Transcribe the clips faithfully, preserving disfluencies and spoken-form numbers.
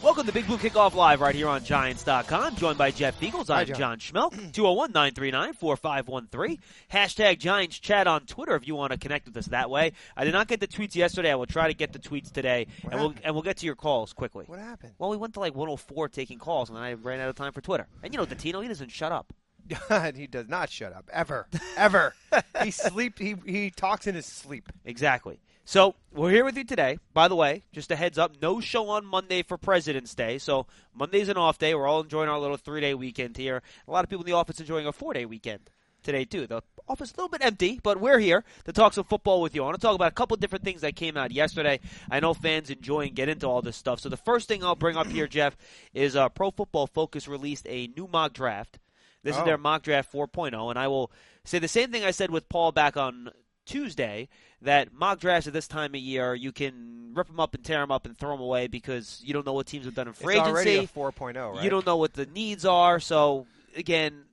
Welcome to Big Blue Kickoff Live right here on Giants dot com. Joined by Jeff Beagles. I'm John. John Schmelk. two oh one, nine three nine, four five one three. Hashtag Giants Chat on Twitter if you want to connect with us that way. I did not get the tweets yesterday. I will try to get the tweets today, What and we'll happened? and we'll get to your calls quickly. What happened? Well, we went to like one oh four taking calls, and then I ran out of time for Twitter. And you know, Datino, he doesn't shut up. He does not shut up ever, ever. he sleep. He he talks in his sleep. Exactly. So we're here with you today. By the way, just a heads up, no show on Monday for President's Day. So Monday's an off day. We're all enjoying our little three-day weekend here. A lot of people in the office enjoying a four-day weekend today, too. The office is a little bit empty, but we're here to talk some football with you. I want to talk about a couple different things that came out yesterday. I know fans enjoy and get into all this stuff. So the first thing I'll bring up here, Jeff, is uh, Pro Football Focus released a new mock draft. This Oh. is their mock draft four point oh, and I will say the same thing I said with Paul back on Tuesday, that mock drafts at this time of year, you can rip them up and tear them up and throw them away because you don't know what teams have done in free It's agency. already a four point oh, right? You don't know what the needs are. So, again,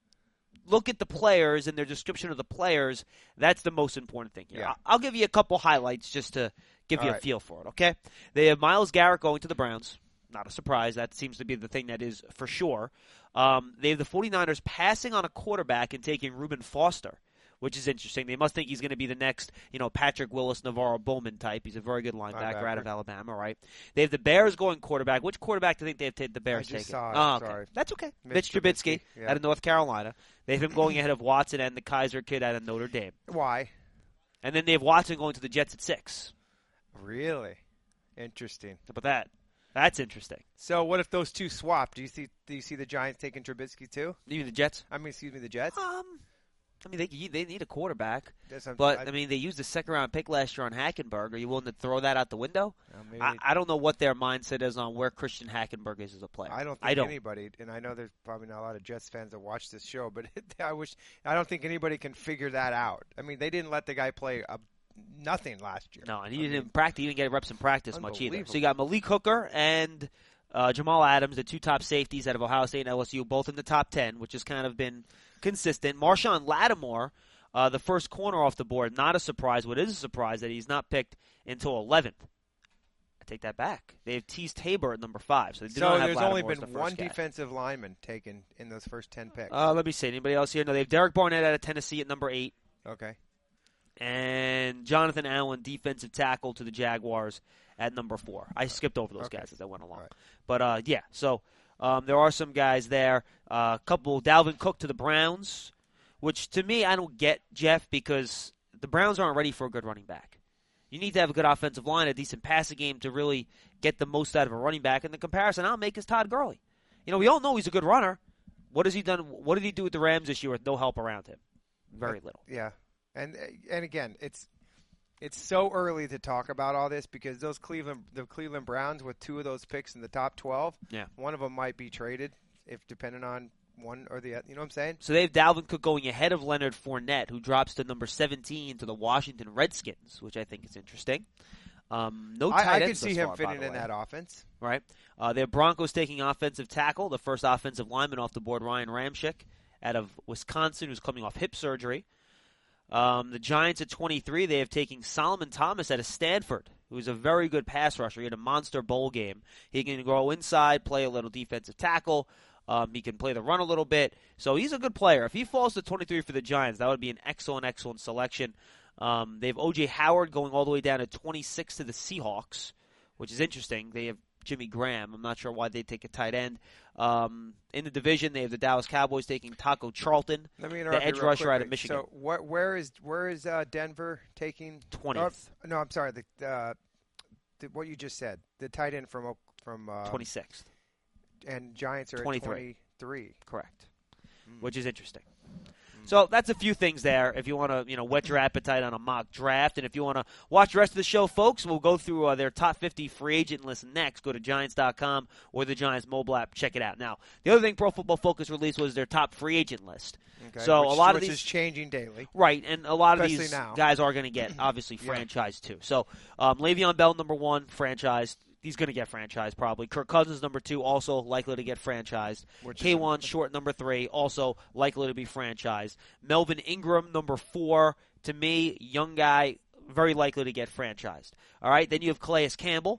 look at the players and their description of the players. That's the most important thing here. Yeah. I- I'll give you a couple highlights just to give All you right. a feel for it, okay? They have Myles Garrett going to the Browns. Not a surprise. That seems to be the thing that is for sure. Um, they have the 49ers passing on a quarterback and taking Reuben Foster, which is interesting. They must think he's going to be the next, you know, Patrick Willis, Navarro Bowman type. He's a very good linebacker, Linebacker. out of Alabama, right? They have the Bears going quarterback. Which quarterback do you think they have t- the Bears I just taking? saw it. Oh, okay. Sorry. That's okay. Mitch, Mitch Trubisky, Trubisky, yeah. out of North Carolina. They have him going ahead of Watson and the Kaiser kid out of Notre Dame. Why? And then they have Watson going to the Jets at six. Really? Interesting. How about that? That's interesting. So what if those two swap? Do you see? Do you see the Giants taking Trubisky too? You mean the Jets? I mean, excuse me, the Jets. Um, I mean, they they need a quarterback. That's what I'm- But, I- I mean, they used the second-round pick last year on Hackenberg. Are you willing to throw that out the window? Uh, maybe I, I don't know what their mindset is on where Christian Hackenberg is as a player. I don't think I don't. anybody, and I know there's probably not a lot of Jets fans that watch this show, but I wish I don't think anybody can figure that out. I mean, they didn't let the guy play a, nothing last year. No, and he I didn't mean, even practice. He didn't get reps in practice much either. Unbelievable. So you got Malik Hooker and uh, Jamal Adams, the two top safeties out of Ohio State and L S U, both in the top ten, which has kind of been consistent. Marshawn Lattimore, uh, the first corner off the board, not a surprise. What is a surprise that he's not picked until eleventh. I take that back. They have Tease Tabor at number five, so they do So not have there's Lattimore only as the been first one guy. defensive lineman taken in those first ten picks. Uh, let me see. Anybody else here? No, they have Derek Barnett out of Tennessee at number eight. okay. And Jonathan Allen, defensive tackle to the Jaguars at number four. I skipped over those Okay. guys as I went along. All right. But, uh, yeah, so um, there are some guys there. A uh, couple, Dalvin Cook to the Browns, which to me I don't get, Jeff, because the Browns aren't ready for a good running back. You need to have a good offensive line, a decent passing game to really get the most out of a running back. And the comparison I'll make is Todd Gurley. You know, we all know he's a good runner. What has he done? What did he do with the Rams this year with no help around him? Very little. Yeah, and and again, it's it's so early to talk about all this because those Cleveland the Cleveland Browns with two of those picks in the top twelve, Yeah. one of them might be traded if depending on one or the other. You know what I'm saying? So they have Dalvin Cook going ahead of Leonard Fournette, who drops to number seventeen to the Washington Redskins, which I think is interesting. Um, no tight I, I ends could see thus him far, by fitting the in way. that offense. Right. Uh, they have Broncos taking offensive tackle, the first offensive lineman off the board, Ryan Ramczyk, out of Wisconsin, who's coming off hip surgery. Um, the Giants at twenty-three, they have taking Solomon Thomas out of Stanford, who's a very good pass rusher. He had a monster bowl game. He can go inside, play a little defensive tackle. Um, he can play the run a little bit. So he's a good player. If he falls to twenty-three for the Giants, that would be an excellent, excellent selection. Um, they have O J Howard going all the way down to twenty-six to the Seahawks, which is interesting. They have Jimmy Graham. I'm not sure why they take a tight end. Um, in the division, they have the Dallas Cowboys taking Taco Charlton, Let me the interrupt you edge real rusher out of quickly. Michigan. So what? Where is where is uh, Denver taking twentieth. Oh, no, I'm sorry. The, uh, the what you just said. The tight end from Oak- from uh, twenty-sixth. and Giants are twenty-three. at twenty-three. Correct. Mm. Which is interesting. So that's a few things there. If you want to, you know, whet your appetite on a mock draft, and if you want to watch the rest of the show, folks, we'll go through uh, their top fifty free agent list next. Go to Giants dot com or the Giants mobile app. Check it out. Now, the other thing Pro Football Focus released was their top free agent list. Okay. So which, a lot of which these is changing daily. Right, and a lot of Especially these now. guys are going to get obviously Yeah. franchised too. So um, Le'Veon Bell, number one, franchised. He's going to get franchised probably. Kirk Cousins, number two, also likely to get franchised. Which is- K one, short, number three, also likely to be franchised. Melvin Ingram, number four, to me, young guy, very likely to get franchised. All right, then you have Calais Campbell,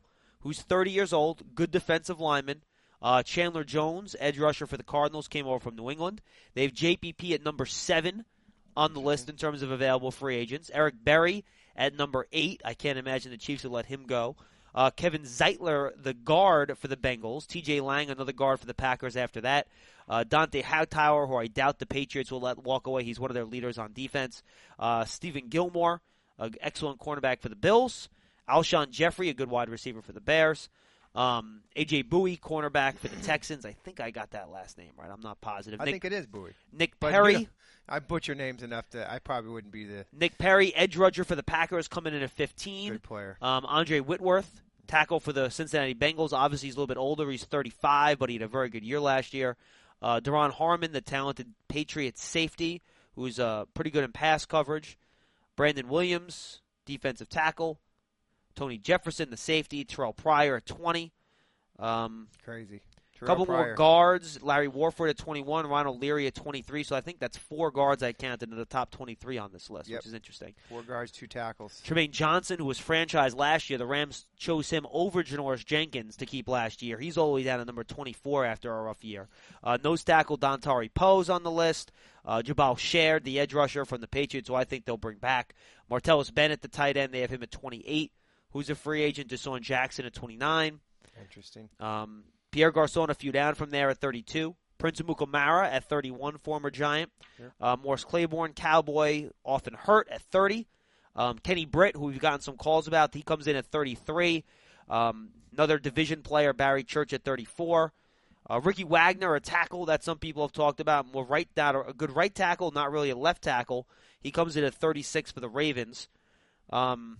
who's thirty years old, good defensive lineman. Uh, Chandler Jones, edge rusher for the Cardinals, came over from New England. They have J P P at number seven on the list in terms of available free agents. Eric Berry at number eight. I can't imagine the Chiefs would let him go. Uh, Kevin Zeitler, the guard for the Bengals. T J Lang, another guard for the Packers after that. Uh, Dante Hightower, who I doubt the Patriots will let walk away. He's one of their leaders on defense. Uh, Stephen Gilmore, an excellent cornerback for the Bills. Alshon Jeffrey, a good wide receiver for the Bears. Um, A J Bowie, cornerback for the Texans. I think I got that last name right. I'm not positive. I Nick, think it is Bowie. Nick But, Perry. you know, I butcher names enough that I probably wouldn't be the Nick Perry, edge rusher for the Packers, coming in at fifteen. good player. Um, Andre Whitworth, tackle for the Cincinnati Bengals. Obviously, he's a little bit older. He's thirty-five, but he had a very good year last year. Uh, Daron Harmon, the talented Patriots safety, who's uh, pretty good in pass coverage. Brandon Williams, defensive tackle. Tony Jefferson, the safety. Terrell Pryor at twenty. Um, Crazy. A Terrell couple Pryor. more guards. Larry Warford at twenty-one. Ronald Leary at twenty-three. So I think that's four guards I counted in the top twenty-three on this list, Yep. which is interesting. Four guards, two tackles. Tremaine Johnson, who was franchised last year, the Rams chose him over Janoris Jenkins to keep last year. He's all the way down at number twenty-four after a rough year. Uh, nose tackle Dontari Poe's on the list. Uh, Jabal Shared, the edge rusher from the Patriots, who I think they'll bring back. Martellus Bennett, the tight end, they have him at twenty-eight. Who's a free agent? Deshaun Jackson at twenty-nine. Interesting. Um, Pierre Garçon, a few down from there at thirty-two. Prince Amukamara at thirty-one, former Giant. Sure. Uh, Morris Claiborne, Cowboy, often hurt at thirty. Um, Kenny Britt, who we've gotten some calls about, he comes in at thirty-three. Um, another division player, Barry Church at thirty-four. Uh, Ricky Wagner, a tackle that some people have talked about, more right that a good right tackle, not really a left tackle. He comes in at thirty-six for the Ravens. Um,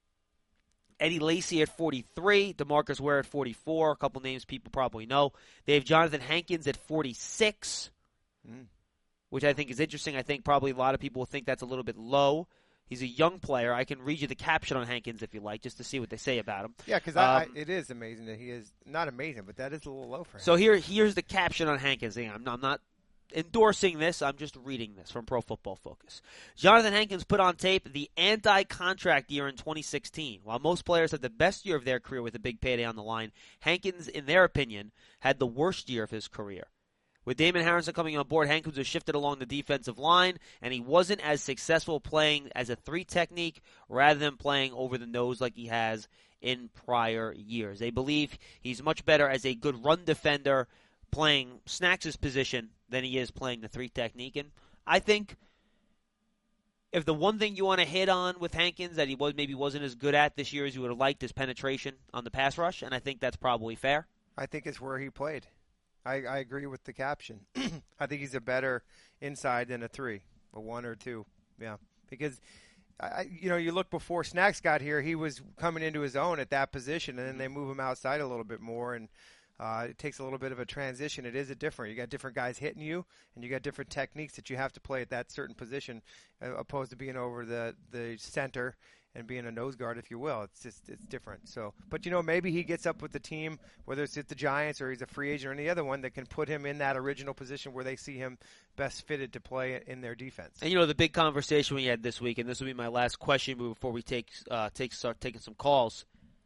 Eddie Lacy at forty-three, DeMarcus Ware at forty-four, a couple names people probably know. They have Jonathan Hankins at forty-six, Mm. which I think is interesting. I think probably a lot of people will think that's a little bit low. He's a young player. I can read you the caption on Hankins if you like, just to see what they say about him. Yeah, because Um, it is amazing that he is not amazing, but that is a little low for him. So here, here's the caption on Hankins. I'm not, I'm not endorsing this. I'm just reading this from Pro Football Focus. Jonathan Hankins put on tape the anti-contract year in twenty sixteen. While most players had the best year of their career with a big payday on the line, Hankins, in their opinion, had the worst year of his career. With Damon Harrison coming on board, Hankins was shifted along the defensive line, and he wasn't as successful playing as a three technique rather than playing over the nose like he has in prior years. They believe he's much better as a good run defender playing Snacks' position than he is playing the three technique. And I think if the one thing you want to hit on with Hankins that he was maybe wasn't as good at this year as you would have liked is penetration on the pass rush, and I think that's probably fair. I think it's where he played. I, I agree with the caption. I think he's a better inside than a three, a one or two. Yeah, because I, you know, you look before Snacks got here, he was coming into his own at that position, and then they move him outside a little bit more, and uh, it takes a little bit of a transition. It is a different. You got different guys hitting you, and you got different techniques that you have to play at that certain position, uh, opposed to being over the the center and being a nose guard, if you will. It's just it's different. So, but you know, maybe he gets up with the team, whether it's at the Giants or he's a free agent or any other one, that can put him in that original position where they see him best fitted to play in their defense. And you know, the big conversation we had this week, and this will be my last question before we take uh, take start taking some calls.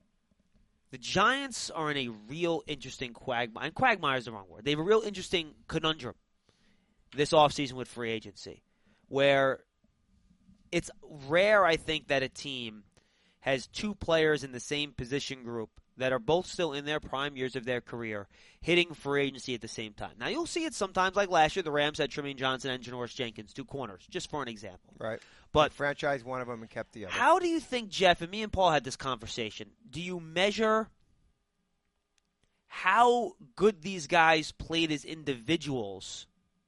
The Giants are in a real interesting quagmire. And quagmire is the wrong word. They have a real interesting conundrum this offseason with free agency, where it's rare, I think, that a team has two players in the same position group that are both still in their prime years of their career hitting free agency at the same time. Now, you'll see it sometimes, like last year, the Rams had Tremaine Johnson and Janoris Jenkins, two corners, just for an example. Right. But They franchised one of them and kept the other. how do you think, Jeff, and me and Paul had this conversation, do you measure how good these guys played as individuals,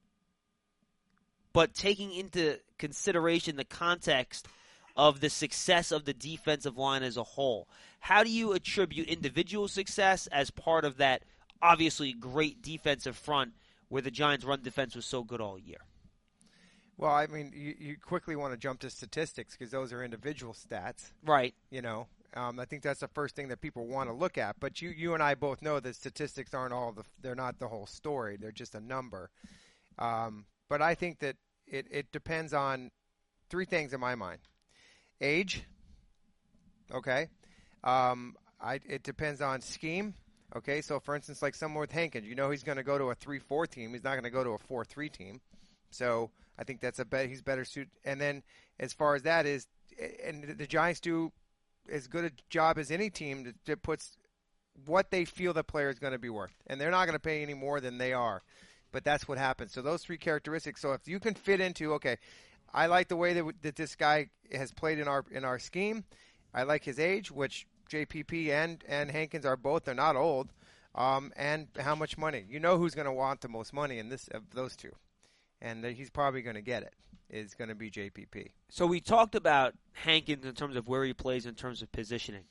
but taking into consideration the context of the success of the defensive line as a whole? How do you attribute individual success as part of that obviously great defensive front where the Giants' run defense was so good all year? Well, I mean, you, you quickly want to jump to statistics because those are individual stats. Right. You know, um, I think that's the first thing that people want to look at. But you, you and I both know that statistics aren't all the, they're not the whole story. They're just a number. Um, but I think that it, it depends on three things in my mind. Age. Okay. Um, I, it depends on scheme. Okay, so for instance, like someone with Hankins, you know he's going to go to a three four team. He's not going to go to a four three team. So I think that's a bet. He's better suited. And then as far as that is, and the Giants do as good a job as any team that, that puts what they feel the player is going to be worth. And they're not going to pay any more than they are. But that's what happens. So those three characteristics. So if you can fit into, okay, I like the way that, that this guy has played in our in our scheme. I like his age, which J P P and, and Hankins are both. They're not old. Um, and how much money. You know who's going to want the most money in this of those two. And he's probably going to get it. Is going to be J P P. So we talked about Hankins in terms of where he plays in terms of positioning.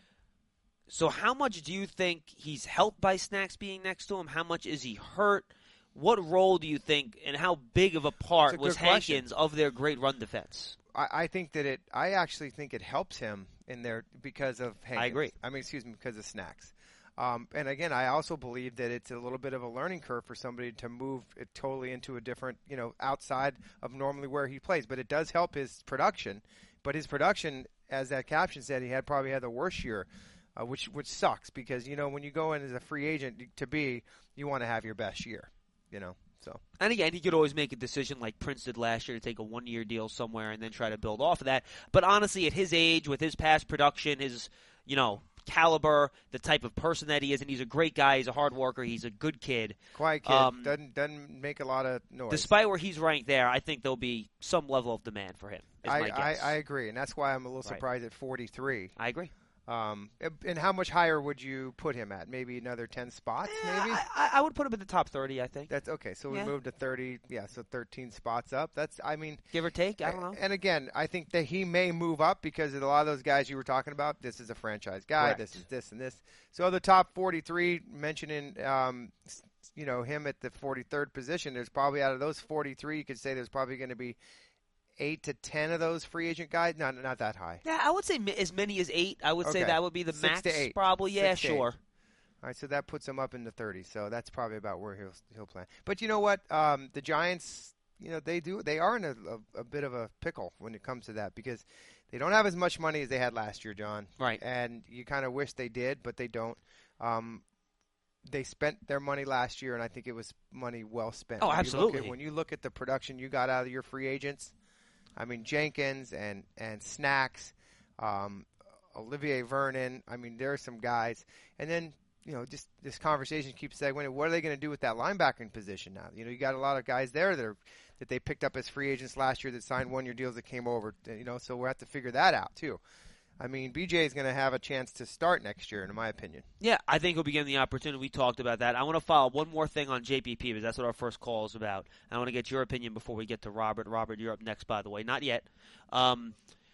So how much do you think he's helped by Snacks being next to him? How much is he hurt? What role do you think, and how big of a part a was Hankins question. of their great run defense? I, I think that it. I actually think it helps him in there because of Hankins. I agree. I mean, excuse me, because of Snacks. Um, and again, I also believe that it's a little bit of a learning curve for somebody to move it totally into a different, you know, outside of normally where he plays. But it does help his production. But his production, as that caption said, he had probably had the worst year, uh, which which sucks because you know when you go in as a free agent to be, you want to have your best year, you know. So. And again, he could always make a decision like Prince did last year to take a one-year deal somewhere and then try to build off of that. But honestly, at his age, with his past production, his, you know, caliber, the type of person that he is, and he's a great guy, he's a hard worker, he's a good kid. Quiet kid, um, doesn't, doesn't make a lot of noise. Despite where he's ranked there, I think there'll be some level of demand for him, is I, my guess. I, I agree, and that's why I'm a little Right. surprised at forty-three. I agree. Um, and how much higher would you put him at? Maybe another ten spots, maybe? I, I, I would put him in the top thirty, I think. That's okay. So we Yeah. moved to thirty. Yeah, so thirteen spots up. That's, I mean, Give or take, I don't know. and again, I think that he may move up because of a lot of those guys you were talking about. This is a franchise guy. Correct. This is this and this. So the top forty-three, mentioning, um, you know, him at the forty-third position. There's probably out of those forty-three, you could say there's probably going to be eight to ten of those free agent guys. Not not that high. Yeah, I would say mi- as many as eight. I would say Okay. that would be the Six max. to eight. Probably, yeah, Six to eight. sure. All right, so that puts him up in the thirty. So that's probably about where he'll he'll play. But you know what? Um, the Giants, you know, they do they are in a, a, a bit of a pickle when it comes to that because they don't have as much money as they had last year, John. Right. And you kind of wish they did, but they don't. Um, they spent their money last year, and I think it was money well spent. Oh, When you look absolutely. at- when you look at the production you got out of your free agents, I mean Jenkins and and Snacks, um, Olivier Vernon. I mean there are some guys, and then. You know, just this conversation keeps segueing. What are they going to do with that linebacking position now? You know, you got a lot of guys there that are, that they picked up as free agents last year that signed one-year deals that came over. You know, so we'll have to figure that out too. I mean, B J is going to have a chance to start next year, in my opinion. Yeah, I think he'll be given the opportunity. We talked about that. I want to follow up one more thing on J P P because that's what our first call is about. I want to get your opinion before we get to Robert. Robert, you're up next, by the way. Not yet. Um,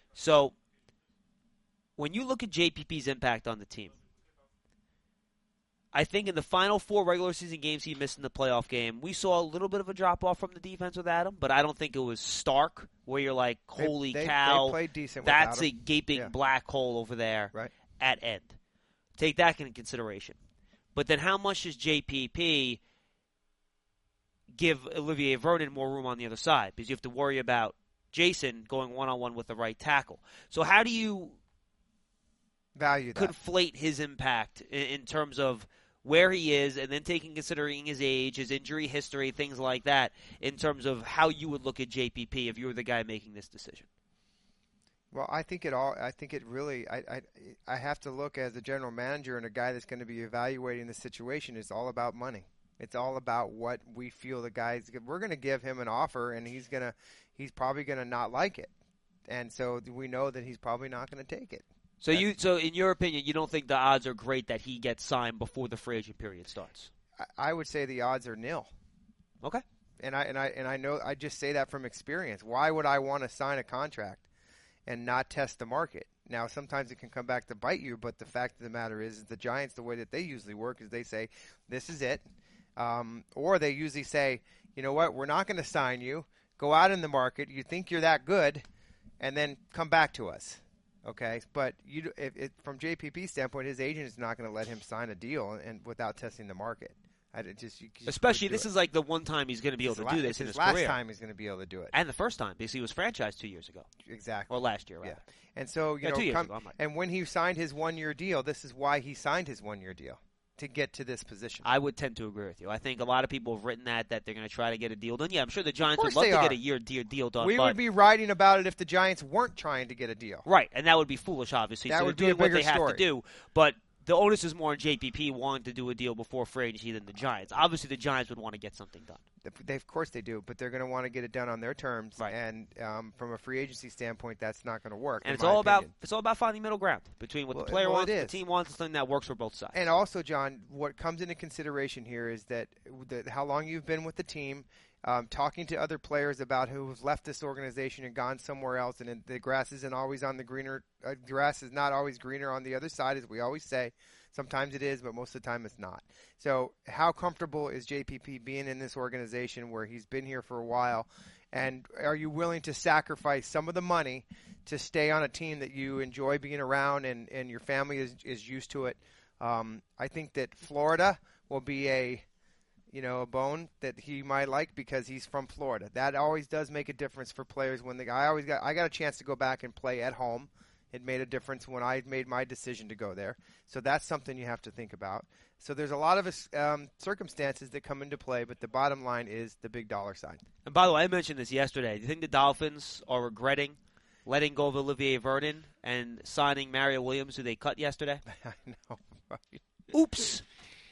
so when you look at J P P's impact on the team, I think in the final four regular season games he missed in the playoff game, we saw a little bit of a drop-off from the defense with Adam, but I don't think it was stark where you're like, holy they, they, cow, they played decent that's without a him. gaping Yeah. black hole over there Right. at end. Take that into consideration. But then how much does J P P give Olivier Vernon more room on the other side? Because you have to worry about Jason going one-on-one with the right tackle. So how do you Value that. conflate his impact in, in terms of where he is and then taking considering his age, his injury history, things like that, in terms of how you would look at J P P if you were the guy making this decision? Well, I think it all. I think it really. I, I I have to look as a general manager and a guy that's going to be evaluating the situation. It's all about money. It's all about what we feel the guy's. We're going to give him an offer, and he's gonna. He's probably going to not like it, and so we know that he's probably not going to take it. So you, so in your opinion, you don't think the odds are great that he gets signed before the free agent period starts? I, I would say the odds are nil. Okay. And I and I and I know I just say that from experience. Why would I want to sign a contract and not test the market? Now, sometimes it can come back to bite you, but the fact of the matter is, is the Giants, the way that they usually work is they say, this is it. Um, or they usually say, you know what, we're not going to sign you. Go out in the market. You think you're that good, and then come back to us. Okay, but you, if, if, from J P P's standpoint, his agent is not going to let him sign a deal and without testing the market. I did just, you just Especially wouldn't do this it. is like the one time he's going to be able It's to la- do this it's in his his last career. time he's going to be able to do it. And the first time because he was franchised two years ago. Exactly. Or last year, right? Yeah. And so, you Yeah, know, two years come, ago, I'm right. and when he signed his one-year deal, this is why he signed his one-year deal, to get to this position. I would tend to agree with you. I think a lot of people have written that, that they're going to try to get a deal done. Yeah, I'm sure the Giants would course love they to are. get a year deal, deal done. We but, would be writing about it if the Giants weren't trying to get a deal. right, and that would be foolish, obviously. That so would they're be a doing what bigger they have story. to do. But the onus is more on J P P wanting to do a deal before free agency than the Giants. Obviously, the Giants would want to get something done. They, of course they do, but they're going to want to get it done on their terms. Right. And um, from a free agency standpoint, that's not going to work. And in it's my all about opinion. it's all about finding middle ground between what Well, the player well, it wants, what is. the team wants, and something that works for both sides. And also, John, what comes into consideration here is that the, how long you've been with the team, um, talking to other players about who've left this organization and gone somewhere else, and it- the grass isn't always on the greener. Uh, grass is not always greener on the other side, as we always say. Sometimes it is, but most of the time it's not. So how comfortable is J P P being in this organization where he's been here for a while? And are you willing to sacrifice some of the money to stay on a team that you enjoy being around and, and your family is, is used to it? Um, I think that Florida will be a, you know, a bone that he might like because he's from Florida. That always does make a difference for players when the I always got I got a chance to go back and play at home. It made a difference when I made my decision to go there. So that's something you have to think about. So there's a lot of um, circumstances that come into play, but the bottom line is the big dollar sign. And by the way, I mentioned this yesterday. Do you think the Dolphins are regretting letting go of Olivier Verdon and signing Mario Williams, who they cut yesterday? I know. Right? Oops.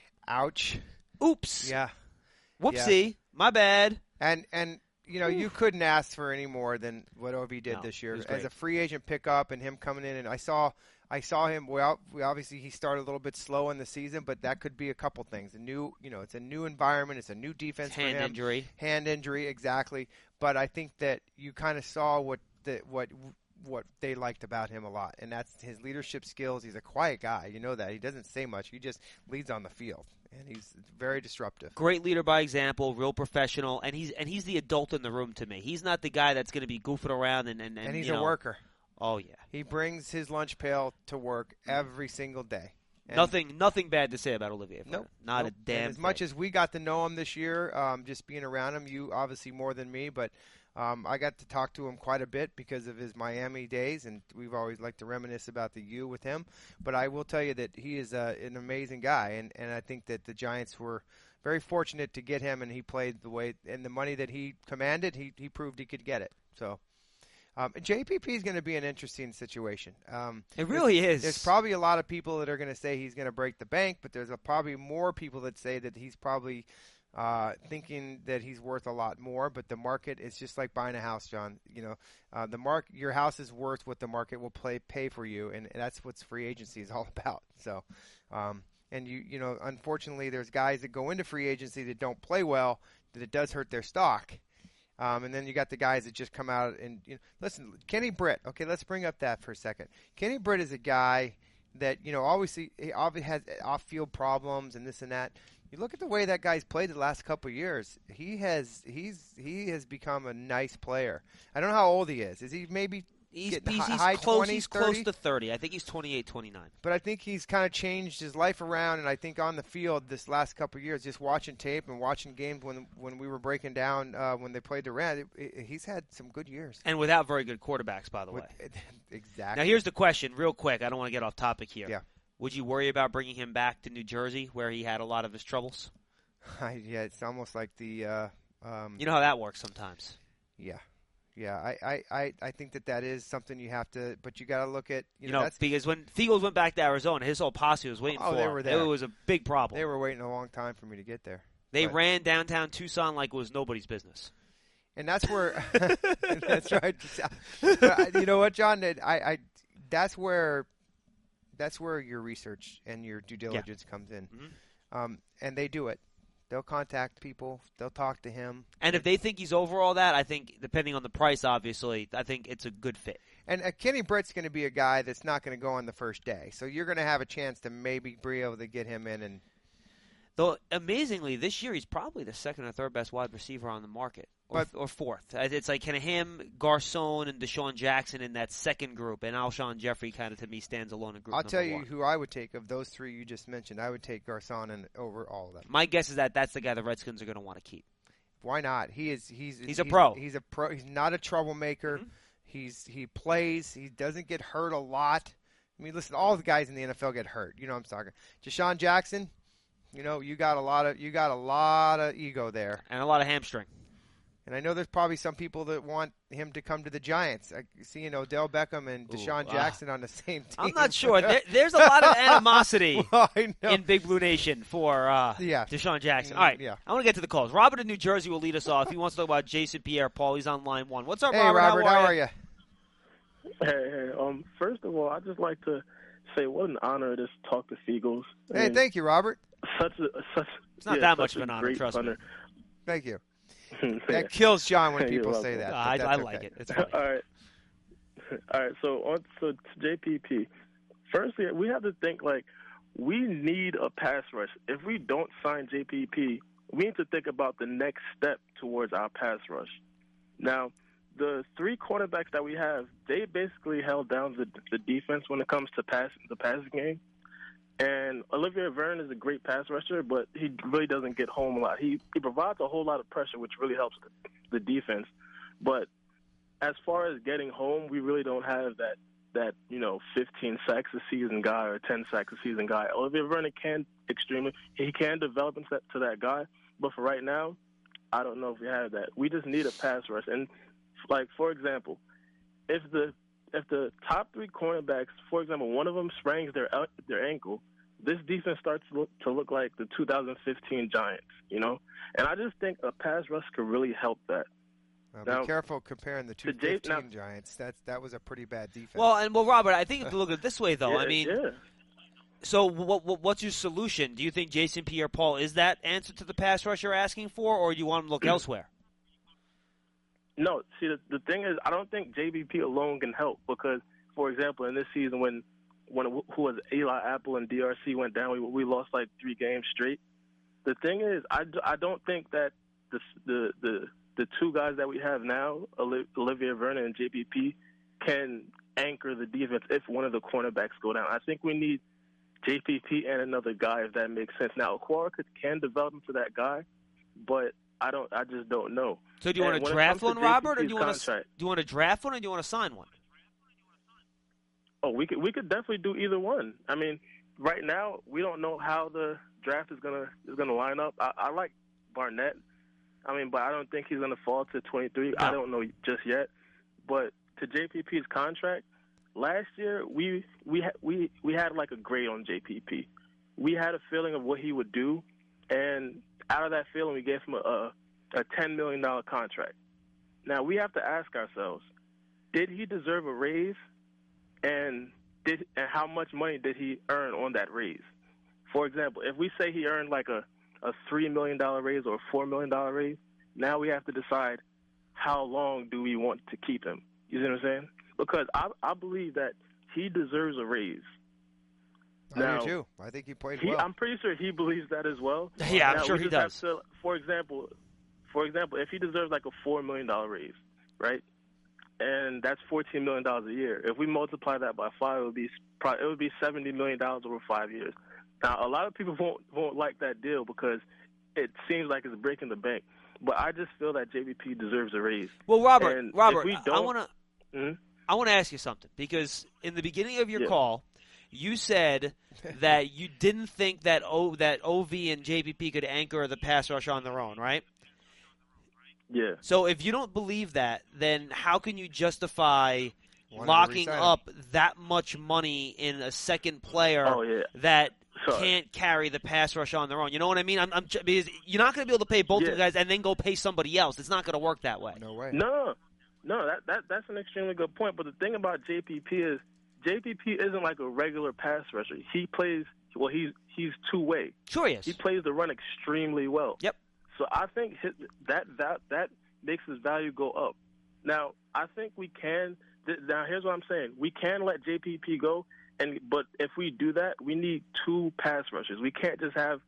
Ouch. Oops. Yeah. Whoopsie. My bad. And and you know, you couldn't ask for any more than what Ovi did No, this it year was as great. a free agent pickup and him coming in. And I saw, I saw him. Well, we obviously he started a little bit slow in the season, but that could be a couple things. A new, you know, it's a new environment. It's a new defense Hand for him. injury. Hand injury, exactly. But I think that you kind of saw what the what what they liked about him a lot, and that's his leadership skills. He's a quiet guy. You know that. He doesn't say much. He just leads on the field, and he's very disruptive. Great leader by example, real professional, and he's and he's the adult in the room to me. He's not the guy that's going to be goofing around and and, and, And he's you a know, worker. Oh yeah, He brings his lunch pail to work every single day. And nothing nothing bad to say about Olivier. Verdon. Nope. not nope. a damn. And as much thing. as we got to know him this year, um, just being around him, you obviously more than me, but um, I got to talk to him quite a bit because of his Miami days, and we've always liked to reminisce about the U with him. But I will tell you that he is uh, an amazing guy, and, and I think that the Giants were very fortunate to get him, and he played the way and the money that he commanded, he, he proved he could get it. So um, J P P is going to be an interesting situation. Um, it really is. There's probably a lot of people that are going to say he's going to break the bank, but there's a, probably more people that say that he's probably uh, thinking that he's worth a lot more. But the market is just like buying a house, John. You know, uh, the mark your house is worth what the market will play, pay for you, and, and that's what free agency is all about. So, um, and you you know, unfortunately, there's guys that go into free agency that don't play well, that it does hurt their stock. Um, and then you got the guys that just come out and you know, listen. Kenny Britt. Okay, let's bring up that for a second. Kenny Britt is a guy that you know obviously he obviously has off-field problems and this and that. You look at the way that guy's played the last couple of years. He has he's he has become a nice player. I don't know how old he is. Is he maybe He's, getting he's, hi- he's high close. twenties, He's close thirty? to thirty. I think he's twenty-eight, twenty-nine. But I think he's kind of changed his life around, and I think on the field this last couple of years, just watching tape and watching games when when we were breaking down uh, when they played the Rams, it, it, he's had some good years. And without very good quarterbacks, by the way. With- exactly. Now, here's the question, real quick. I don't want to get off topic here. Yeah. Would you worry about bringing him back to New Jersey, where he had a lot of his troubles? yeah, it's almost like the. Uh, um, You know how that works sometimes. yeah, yeah. I, I, I, I think that that is something you have to, but you got to look at. You, You know, know, that's, because when Fiegels went back to Arizona, his whole posse was waiting Oh, for they him. were there. It was a big problem. they were waiting a long time for me to get there. They but- ran downtown Tucson like it was nobody's business. And that's where. that's right. But, you know what, John? I, I, that's where, that's where your research and your due diligence comes in, Mhm. um, and they do it. They'll contact people. They'll talk to him. And if they think he's over all that, I think, depending on the price, obviously, I think it's a good fit. And uh, Kenny Britt's going to be a guy that's not going to go on the first day, so you're going to have a chance to maybe be able to get him in. And Though, amazingly, this year he's probably the second or third best wide receiver on the market. Or, But- or fourth. It's like kind of him, Garcon, and Deshaun Jackson in that second group, and Alshon Jeffrey kind of, to me, stands alone in group I'll number tell you one. who I would take of those three you just mentioned. I would take Garcon and over all of them. My guess is that that's the guy the Redskins are going to want to keep. Why not? He is. He's. He's a pro. He's a pro. He's not a troublemaker. Mhm. He's. He plays. He doesn't get hurt a lot. I mean, listen. All the guys in the N F L get hurt. You know what I'm talking. Deshaun Jackson. You know, you got a lot of. You got a lot of ego there. And a lot of hamstring. And I know there's probably some people that want him to come to the Giants. I see, you know, Odell Beckham and Deshaun Ooh, Jackson on the same team. I'm not sure. There, there's a lot of animosity Well, I know. in Big Blue Nation for uh, Yeah. Deshaun Jackson. Mm, All right, yeah. I want to get to the calls. Robert in New Jersey will lead us off. He wants to talk about Jason Pierre-Paul. He's on line one. What's up, Hey, Robert? Robert, how how are are you? you? Hey, hey, um, first of all, I'd just like to say what an honor it is to talk to Seagulls. I Hey, mean, thank you, Robert. such a such. It's not yeah, that such much of a an honor, great trust me. honor. Thank you. That kills John when You're people say welcome. that. Uh, but I, that's I okay. like it. It's funny. All right, all right. So on so to J P P. Firstly, we have to think like we need a pass rush. If we don't sign J P P, we need to think about the next step towards our pass rush. Now, the three cornerbacks that we have, they basically held down the the defense when it comes to pass the passing game. And Olivier Vernon is a great pass rusher, but he really doesn't get home a lot. He he provides a whole lot of pressure, which really helps the, the defense. But as far as getting home, we really don't have that that you know fifteen sacks a season guy or ten sacks a season guy. Olivier Vernon can extremely he can develop into that, to that guy, but for right now, I don't know if we have that. We just need a pass rush. And like for example, if the if the top three cornerbacks, for example, one of them sprains their their ankle, this defense starts to look, to look like the two thousand fifteen Giants, you know? And I just think a pass rush could really help that. Well, Now, be careful comparing the two to J- fifteen now- Giants. That's that was a pretty bad defense. Well, and well, Robert, I think you have to look at it this way, though. yeah, I mean, yeah. so what, what, what's your solution? Do you think Jason Pierre-Paul is that answer to the pass rush you're asking for, or do you want him to look elsewhere? No, see, the, the thing is, I don't think J B P alone can help because, for example, in this season when when who was it, Eli Apple and D R C went down, we we lost like three games straight. The thing is, I, I don't think that the the the the two guys that we have now, Olivier Vernon and J P P, can anchor the defense if one of the cornerbacks go down. I think we need J P P and another guy, if that makes sense. Now, Aquara can develop into that guy, but I don't. I just don't know. So do you want And to when it draft comes one, to Robert, or do J P P's you want to contract- do you want to draft one, or do you want to sign one? Oh, we could we could definitely do either one. I mean, right now we don't know how the draft is gonna is gonna line up. I, I like Barnett. I mean, but I don't think he's gonna fall to twenty-three. No. I don't know just yet. But to J P P's contract, last year we we ha- we we had like a grade on J P P. We had a feeling of what he would do, and out of that feeling, we gave him a a ten million dollar contract. Now we have to ask ourselves: did he deserve a raise? And did and how much money did he earn on that raise? For example, if we say he earned like a, a three million dollar raise or a four million dollar raise, now we have to decide how long do we want to keep him. You see what I'm saying? Because I I believe that he deserves a raise. I now, do too. I think he played He, well. I'm pretty sure he believes that as well. Yeah, I'm Now, sure we he just does. have to- for example, for example, if he deserves like a four million dollar raise, right? And that's fourteen million dollars a year. If we multiply that by five, it would be probably, it would be seventy million dollars over five years. Now, a lot of people won't won't like that deal because it seems like it's breaking the bank. But I just feel that J V P deserves a raise. Well, Robert, And if Robert, we I don't- want to Mhm. I want to ask you something because in the beginning of your Yeah. call, you said that you didn't think that O that O V and J P P could anchor the pass rush on their own, right? Yeah. So if you don't believe that, then how can you justify Wanted to locking re-sign him. up that much money in a second player Oh yeah. that Sorry. can't carry the pass rush on their own? You know what I mean? I'm, I'm ju- because you're not going to be able to pay both Yeah. of the guys and then go pay somebody else. It's not going to work that way. No way. No, no, that, that that's an extremely good point. But the thing about J P P is J P P isn't like a regular pass rusher. He plays well. He's he's two way. Sure he is. He plays the run extremely well. Yep. So I think his, that that that makes his value go up. Now I think we can. Th- now here's what I'm saying: we can let J P P go, and but if we do that, we need two pass rushers. We can't just have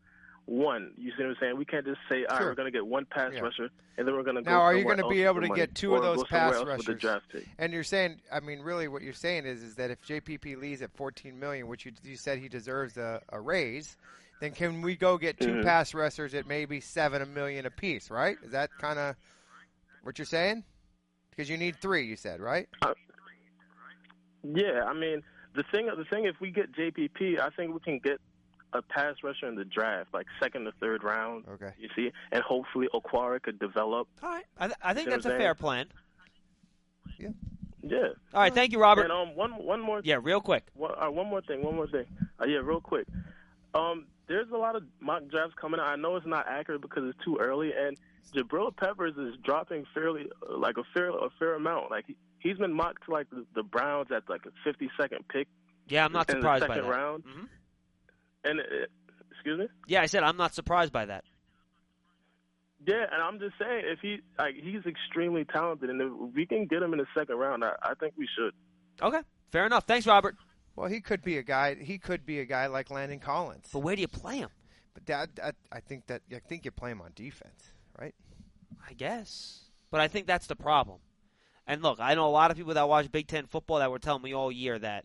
one. You see what I'm saying? We can't just say, all right, Sure. we're going to get one pass Yeah. rusher, and then we're going to go Now, are you somewhere going to else be with able the to money, get two or of those go somewhere pass else with the rushers? draft pick. And you're saying, I mean, really, what you're saying is, is that if J P P leaves at fourteen million dollars, which you, you said he deserves a, a raise, then can we go get two Mm-hmm. pass rushers at maybe seven a million apiece? Right? Is that kind of what you're saying? Because you need three, you said, right? Uh, yeah, I mean, the thing, the thing, if we get J P P, I think we can get a pass rusher in the draft, like second or third round. Okay. You see, and hopefully Okwara could develop. All right. I, th- I think See what that's a I'm fair saying? plan. Yeah. Yeah. All right. Thank you, Robert. And um, one one more. Yeah, real quick. One, uh, one more thing. One more thing. Uh, yeah, real quick. Um, there's a lot of mock drafts coming out. I know it's not accurate because it's too early, and Jabril Peppers is dropping fairly, uh, like a fair a fair amount. Like he, he's been mocked to like the, the Browns at like a fifty-second pick. Yeah, I'm not in surprised the by second that. round. Mhm. And it, excuse me. Yeah, I said I'm not surprised by that. Yeah, and I'm just saying, if he like he's extremely talented, and if we can get him in the second round, I, I think we should. Okay, fair enough. Thanks, Robert. Well, he could be a guy. He could be a guy like Landon Collins. But where do you play him? But that, that I think that I think you play him on defense, right? I guess. But I think that's the problem. And look, I know a lot of people that watch Big Ten football that were telling me all year that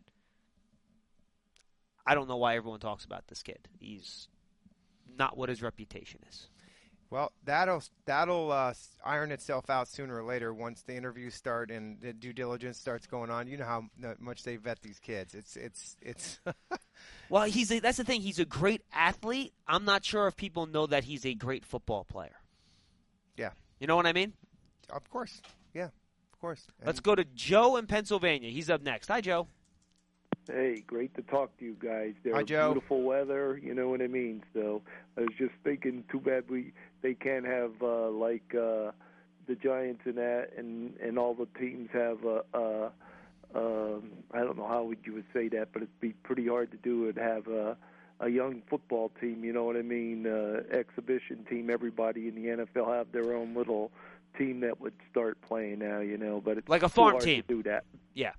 I don't know why everyone talks about this kid. He's not what his reputation is. Well, that'll that'll uh, iron itself out sooner or later once the interviews start and the due diligence starts going on. You know how much they vet these kids. It's it's it's. Well, he's a, that's the thing. He's a great athlete. I'm not sure if people know that he's a great football player. Yeah. You know what I mean? Of course. Yeah. Of course. And Let's go to Joe in Pennsylvania. He's up next. Hi, Joe. Hey, great to talk to you guys. There's Hi, Joe. beautiful weather, you know what I mean? So I was just thinking, too bad we they can't have uh, like uh, the Giants and that, and and all the teams have a. Uh, um, I don't know how would you would say that, but it'd be pretty hard to do it. Have a a young football team, you know what I mean? Uh, exhibition team. Everybody in the N F L have their own little team that would start playing now, you know. But it's Like a too farm hard team. to do that. Yeah.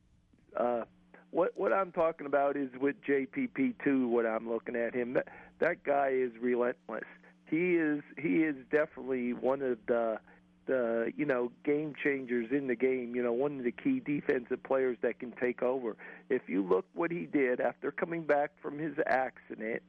Uh, What what I'm talking about is with J P P two. What I'm looking at him, that that guy is relentless. He is he is definitely one of the the you know game changers in the game. You know, one of the key defensive players that can take over. If you look what he did after coming back from his accident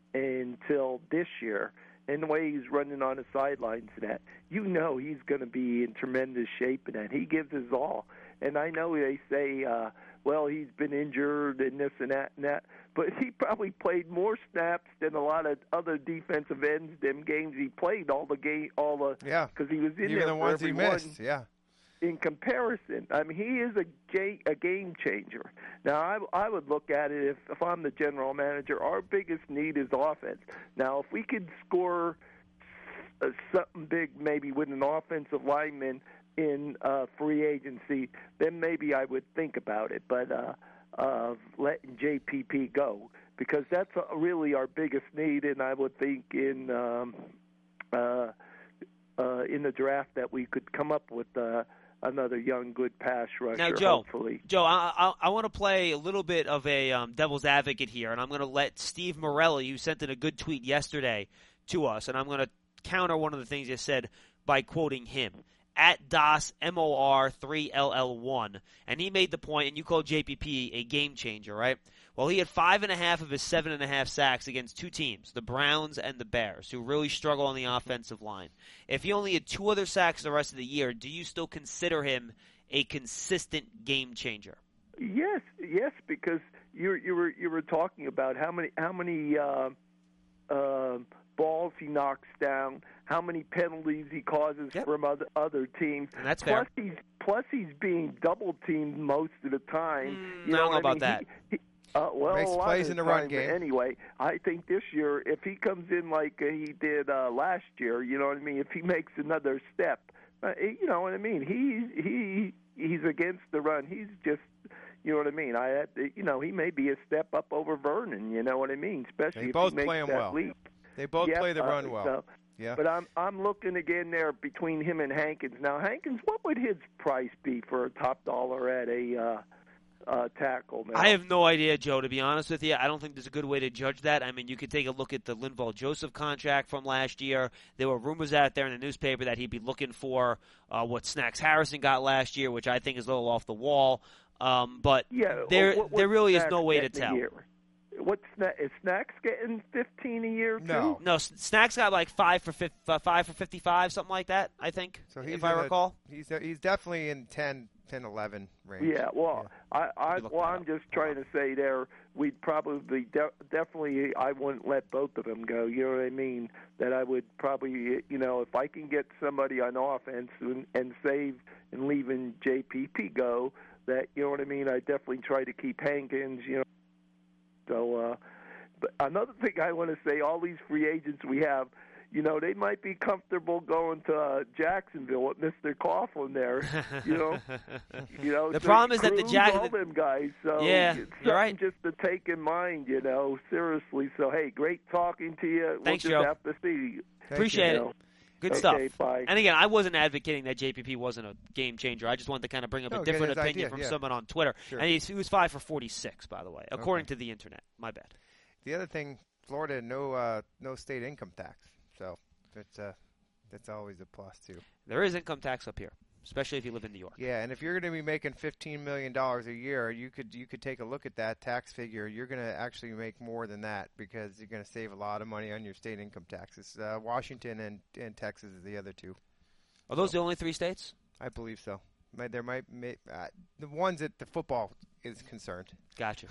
until this year, and the way he's running on the sidelines and that, you know he's going to be in tremendous shape and that. He gives his all. And I know they say, uh, well, he's been injured and this and that and that, but he probably played more snaps than a lot of other defensive ends. Them games he played, all the game, all the Yeah. because he was in even there the for ones he every missed. one. Yeah. In comparison, I mean, he is a, ga- a game changer. Now, I, I would look at it if, if I'm the general manager, our biggest need is offense. Now, if we could score uh, something big, maybe with an offensive lineman in uh, free agency, then maybe I would think about it. But uh, uh, letting J P P go, because that's uh, really our biggest need, and I would think in um, uh, uh, in the draft that we could come up with uh, another young, good pass rusher. Now, Joe, hopefully. Joe, I, I, I want to play a little bit of a um, devil's advocate here, and I'm going to let Steve Morelli, who sent in a good tweet yesterday to us, and I'm going to counter one of the things you said by quoting him. At DOS M O R three L L one, and he made the point, and you called J P P a game changer, right? Well, he had five and a half of his seven and a half sacks against two teams, the Browns and the Bears, who really struggle on the offensive line. If he only had two other sacks the rest of the year, do you still consider him a consistent game changer? Yes, yes, because you you were you were talking about how many how many uh, uh, balls he knocks down, how many penalties he causes Yep. from other other teams. And that's plus fair. he's plus he's being double teamed most of the time. Mm, you I don't know what about mean? that. He, he, uh, well, Makes a lot plays of in the the run time, game. Anyway, I think this year, if he comes in like uh, he did uh, last year, you know what I mean. If he makes another step, uh, you know what I mean. He he he's against the run. He's just. You know what I mean? I, had to, you know, he may be a step up over Vernon. You know what I mean? Especially They if both he makes play him that well. leap. They both Yep, play the uh, run well. so- yeah. But I'm I'm looking again there between him and Hankins. Now Hankins, what would his price be for a top dollar at a uh, uh, tackle now. I have no idea, Joe, to be honest with you. I don't think there's a good way to judge that. I mean, you could take a look at the Linval Joseph contract from last year. There were rumors out there in the newspaper that he'd be looking for uh, what Snacks Harrison got last year, which I think is a little off the wall. Um, but yeah, there what, there really is Snacks no way to getting a tell. year? What's Sna- is Snacks getting fifteen a year too? No. No, S- Snacks got like five for fif- uh, five for fifty-five, something like that, I think, So he's if I in a- recall. He's he's definitely in ten, ten, eleven range. Yeah, well, I, I, You look well, that I'm up. just trying to say there, we'd probably de- definitely, I wouldn't let both of them go. You know what I mean? That I would probably, you know, if I can get somebody on offense and, and save and leaving J P P go, that, you know what I mean? I definitely try to keep Hankins, you know. So, uh, but another thing I want to say, all these free agents we have, you know, they might be comfortable going to uh, Jacksonville with Mister Coughlin there. You know, you know. The so problem is that the Cruz, Jack- all them guys. So Yeah, it's you're something right. just to take in mind. You know, seriously. So hey, great talking to you. Thanks, we'll just Joe. have to see. Thank Appreciate you. it. know. Good Okay, stuff. bye. And again, I wasn't advocating that J P P wasn't a game changer. I just wanted to kind of bring up No, a get different his opinion idea, from yeah. someone on Twitter. Sure. And he's, he was five for forty-six, by the way, according Okay. to the internet. My bad. The other thing, Florida, no uh, no state income tax, so that's uh, that's always a plus too. There is income tax up here, especially if you live in New York. Yeah, and if you're going to be making fifteen million dollars a year, you could you could take a look at that tax figure. You're going to actually make more than that because you're going to save a lot of money on your state income taxes. Uh, Washington and, and Texas is the other two. Are those the only three states? I believe so. Might, there might may, uh, the ones that the football is concerned. Gotcha.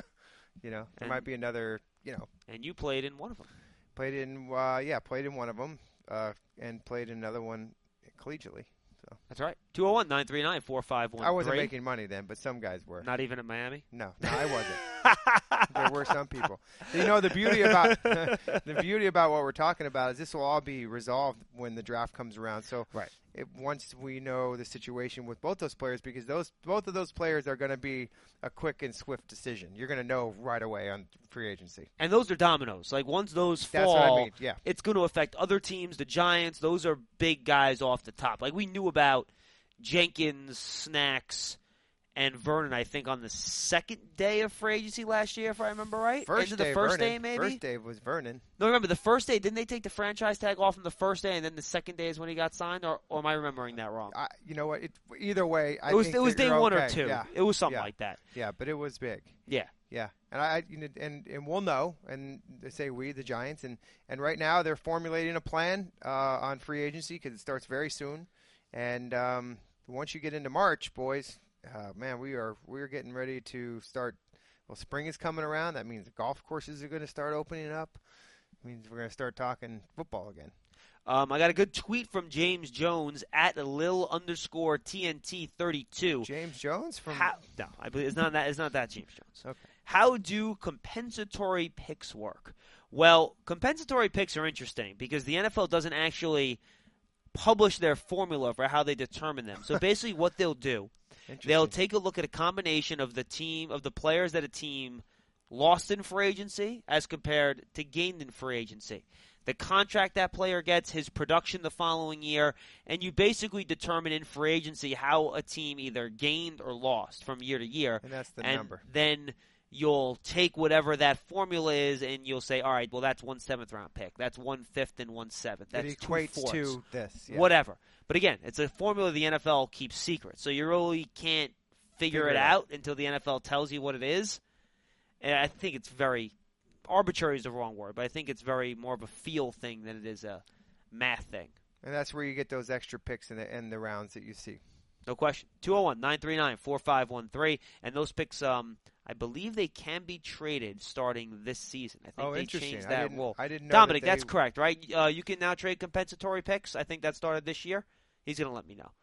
You know, there And- might be another. You know, And you played in one of them. played in uh, yeah, played in one of them, uh, and played in another one collegially. So That's right. two oh one, nine three nine, four five one three. I wasn't making money then, but some guys were. Not even at Miami? No, no, I wasn't. There were some people. You know, the beauty about the beauty about what we're talking about is this will all be resolved when the draft comes around. So, Right. it, once we know the situation with both those players, because those both of those players are going to be a quick and swift decision. You're going to know right away on free agency. And those are dominoes. Like, once those That's fall, what I mean. Yeah. it's going to affect other teams. The Giants, those are big guys off the top. Like, we knew about Jenkins, Snacks, and Vernon, I think, on the second day of free agency last year, if I remember right. First Into day, the first Vernon. day, maybe? First day was Vernon. No, remember, the first day, didn't they take the franchise tag off on the first day, and then the second day is when he got signed? Or, or am I remembering that wrong? I, you know what? It, either way, I it was think it was that day you're one okay. or two. Yeah. It was something Yeah. like that. Yeah, but it was big. Yeah. Yeah, and I, you know, and and we'll know, and they say we, the Giants, and and right now they're formulating a plan uh, on free agency because it starts very soon, and um, once you get into March, boys, uh, man, we are we are getting ready to start. Well, spring is coming around. That means the golf courses are going to start opening up. It means we're going to start talking football again. Um, I got a good tweet from James Jones at Lil underscore T N T thirty-two. James Jones from How, no, I believe it's not that. It's not that James Jones. Okay. How do compensatory picks work? Well, compensatory picks are interesting because the N F L doesn't actually publish their formula for how they determine them. So basically, what they'll do, they'll Interesting. take a look at a combination of the team of the players that a team lost in free agency as compared to gained in free agency. The contract that player gets, his production the following year, and you basically determine in free agency how a team either gained or lost from year to year. and that's the and number. then you'll take whatever that formula is, and you'll say, all right, well, that's one seventh round pick. That's one fifth and one seventh. That's it two equates fourths. to this. Yeah. Whatever. But again, it's a formula the N F L keeps secret. So you really can't figure, Figure it it out until the N F L tells you what it is. And I think it's very arbitrary is the wrong word, but I think it's very more of a feel thing than it is a math thing. And that's where you get those extra picks in the in the rounds that you see. No question. two oh one, nine three nine, four five one three. And those picks, um, I believe they can be traded starting this season. I think Oh, they interesting. changed I that didn't- rule. I didn't know Dominic, that they- that's correct, right? Uh, you can now trade compensatory picks. I think that started this year. He's going to let me know.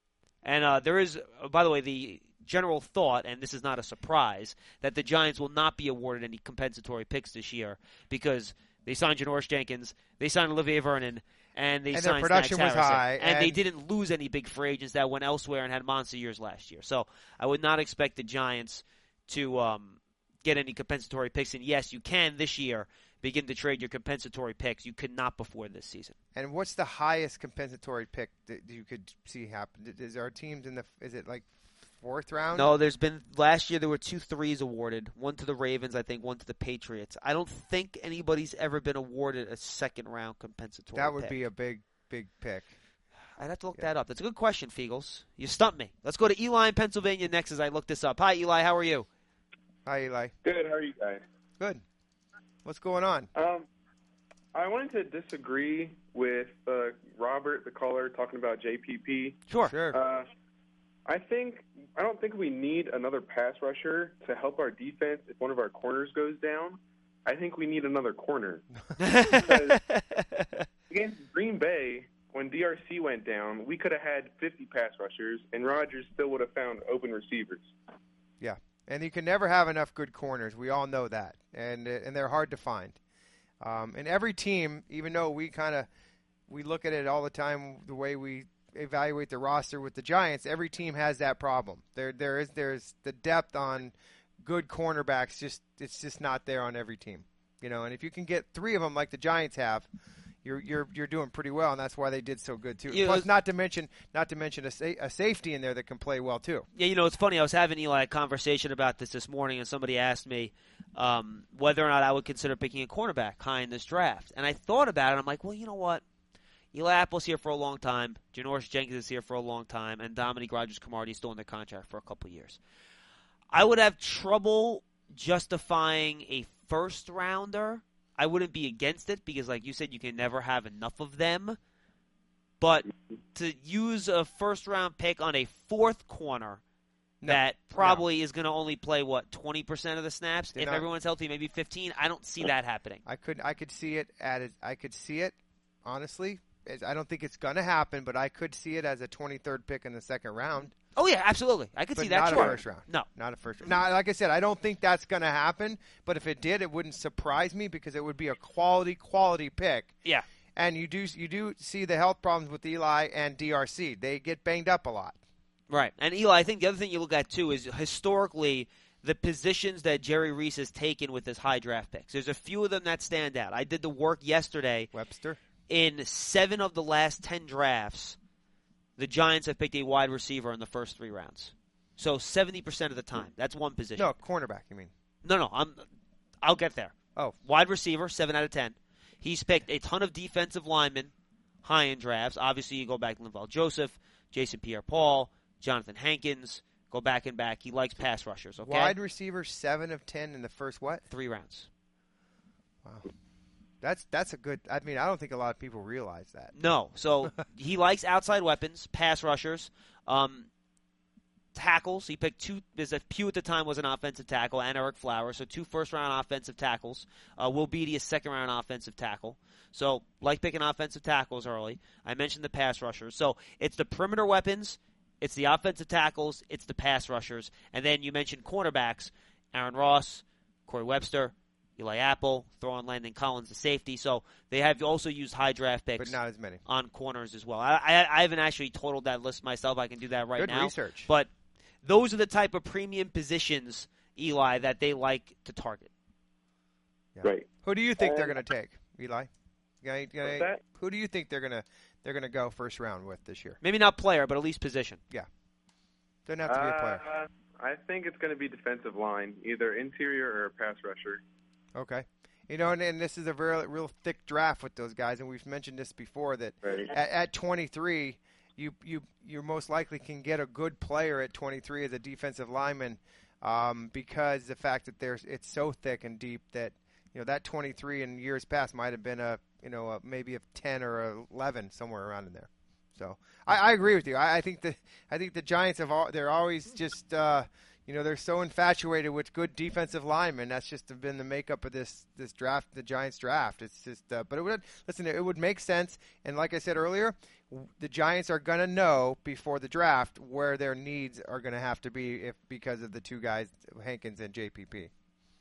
And uh, there is, uh, by the way, the general thought, and this is not a surprise, that the Giants will not be awarded any compensatory picks this year because they signed Janoris Jenkins, they signed Olivier Vernon, and they And their signed production Snacks was Harrison. high, and, they and- didn't lose any big free agents that went elsewhere and had monster years last year. So I would not expect the Giants to um, get any compensatory picks. And yes, you can this year begin to trade your compensatory picks. You could not before this season. And what's the highest compensatory pick that you could see happen? Is our teams in the? Is it like fourth round? No, there's been last year there were two threes awarded, one to the Ravens, I think, one to the Patriots. I don't think anybody's ever been awarded a second round compensatory. That would pick. be a big, big pick. I'd have to look Yeah. that up. That's a good question, Feagles. You stumped me. Let's go to Eli in Pennsylvania next as I look this up. Hi, Eli. How are you? Hi, Eli. Good. How are you guys? Good. What's going on? Um, I wanted to disagree with uh, Robert, the caller, talking about J P P. Sure. Sure. Uh, I think I don't think we need another pass rusher to help our defense if one of our corners goes down. I think we need another corner. Because against Green Bay, when D R C went down, we could have had fifty pass rushers, and Rodgers still would have found open receivers. Yeah, and you can never have enough good corners. We all know that, and and they're hard to find. Um, and every team, even though we kind of we look at it all the time, the way we evaluate the roster with the Giants, every team has that problem. There there is there's the depth on good cornerbacks. Just it's just not there on every team, you know. And if you can get three of them like the Giants have, you're you're you're doing pretty well, and that's why they did so good too. Yeah, Plus, was, not to mention not to mention a, sa- a safety in there that can play well too. Yeah, you know, it's funny. I was having Eli a conversation about this this morning, and somebody asked me um, whether or not I would consider picking a cornerback high in this draft. And I thought about it. I'm like, well, you know what? Eli Apple's here for a long time. Janoris Jenkins is here for a long time, and Dominique Rodgers-Cromartie is still in their contract for a couple of years. I would have trouble justifying a first rounder. I wouldn't be against it because, like you said, you can never have enough of them. But to use a first-round pick on a fourth corner No, that probably no. is going to only play, what, twenty percent of the snaps? They're if not, everyone's healthy, maybe fifteen. I don't see that happening. I could I could see it at a, I could see it, honestly. I don't think it's going to happen, but I could see it as a twenty-third pick in the second round. Oh, yeah, absolutely. I could but see that. not sure. a first round. No. Not a first round. Now, like I said, I don't think that's going to happen, but if it did, it wouldn't surprise me because it would be a quality, quality pick. Yeah. And you do you do see the health problems with Eli and D R C. They get banged up a lot. Right. And Eli, I think the other thing you look at, too, is historically the positions that Jerry Reese has taken with his high draft picks. There's a few of them that stand out. I did the work yesterday. Webster? In seven of the last ten drafts, the Giants have picked a wide receiver in the first three rounds. So seventy percent of the time. That's one position. No, cornerback, you mean. No, no. I'm, I'll get there. Oh. Wide receiver, seven out of ten. He's picked a ton of defensive linemen high in drafts. Obviously, you go back to Linval Joseph, Jason Pierre-Paul, Jonathan Hankins. Go back and back. He likes pass rushers, okay? Wide receiver, seven of ten in the first what? Three rounds. Wow. That's that's a good – I mean, I don't think a lot of people realize that. No. So he likes outside weapons, pass rushers, um, tackles. He picked two – because Pugh at the time was an offensive tackle and Eric Flowers, so two first-round offensive tackles. Uh, Will Beatty, a second-round offensive tackle. So like picking offensive tackles early. I mentioned the pass rushers. So it's the perimeter weapons, it's the offensive tackles, it's the pass rushers. And then you mentioned cornerbacks, Aaron Ross, Corey Webster, Eli Apple, throw on Landon Collins, the safety. So they have also used high draft picks, but not as many on corners as well. I, I, I haven't actually totaled that list myself. I can do that right Good now. Good research. But those are the type of premium positions, Eli, that they like to target. Yeah. Right. Who do you think Um, they're going to take, Eli? Gonna, gonna, What's that? who do you think they're going to they're going to go first round with this year? Maybe not player, but at least position. Doesn't have to be a player. Uh, I think it's going to be defensive line, either interior or pass rusher. Okay. You know, and, and this is a real, real thick draft with those guys, and we've mentioned this before that Right. at, at twenty-three, you you you most likely can get a good player at twenty-three as a defensive lineman, um, because the fact that there's it's so thick and deep that you know that twenty-three in years past might have been a you know a, maybe a ten or a eleven somewhere around in there. So I, I agree with you. I, I think the I think the Giants have all, they're always just. Uh, You know, they're so infatuated with good defensive linemen. That's just been the makeup of this this draft, the Giants draft. It's just, uh, but it would listen. It would make sense. And like I said earlier, the Giants are going to know before the draft where their needs are going to have to be, if because of the two guys, Hankins and J P P.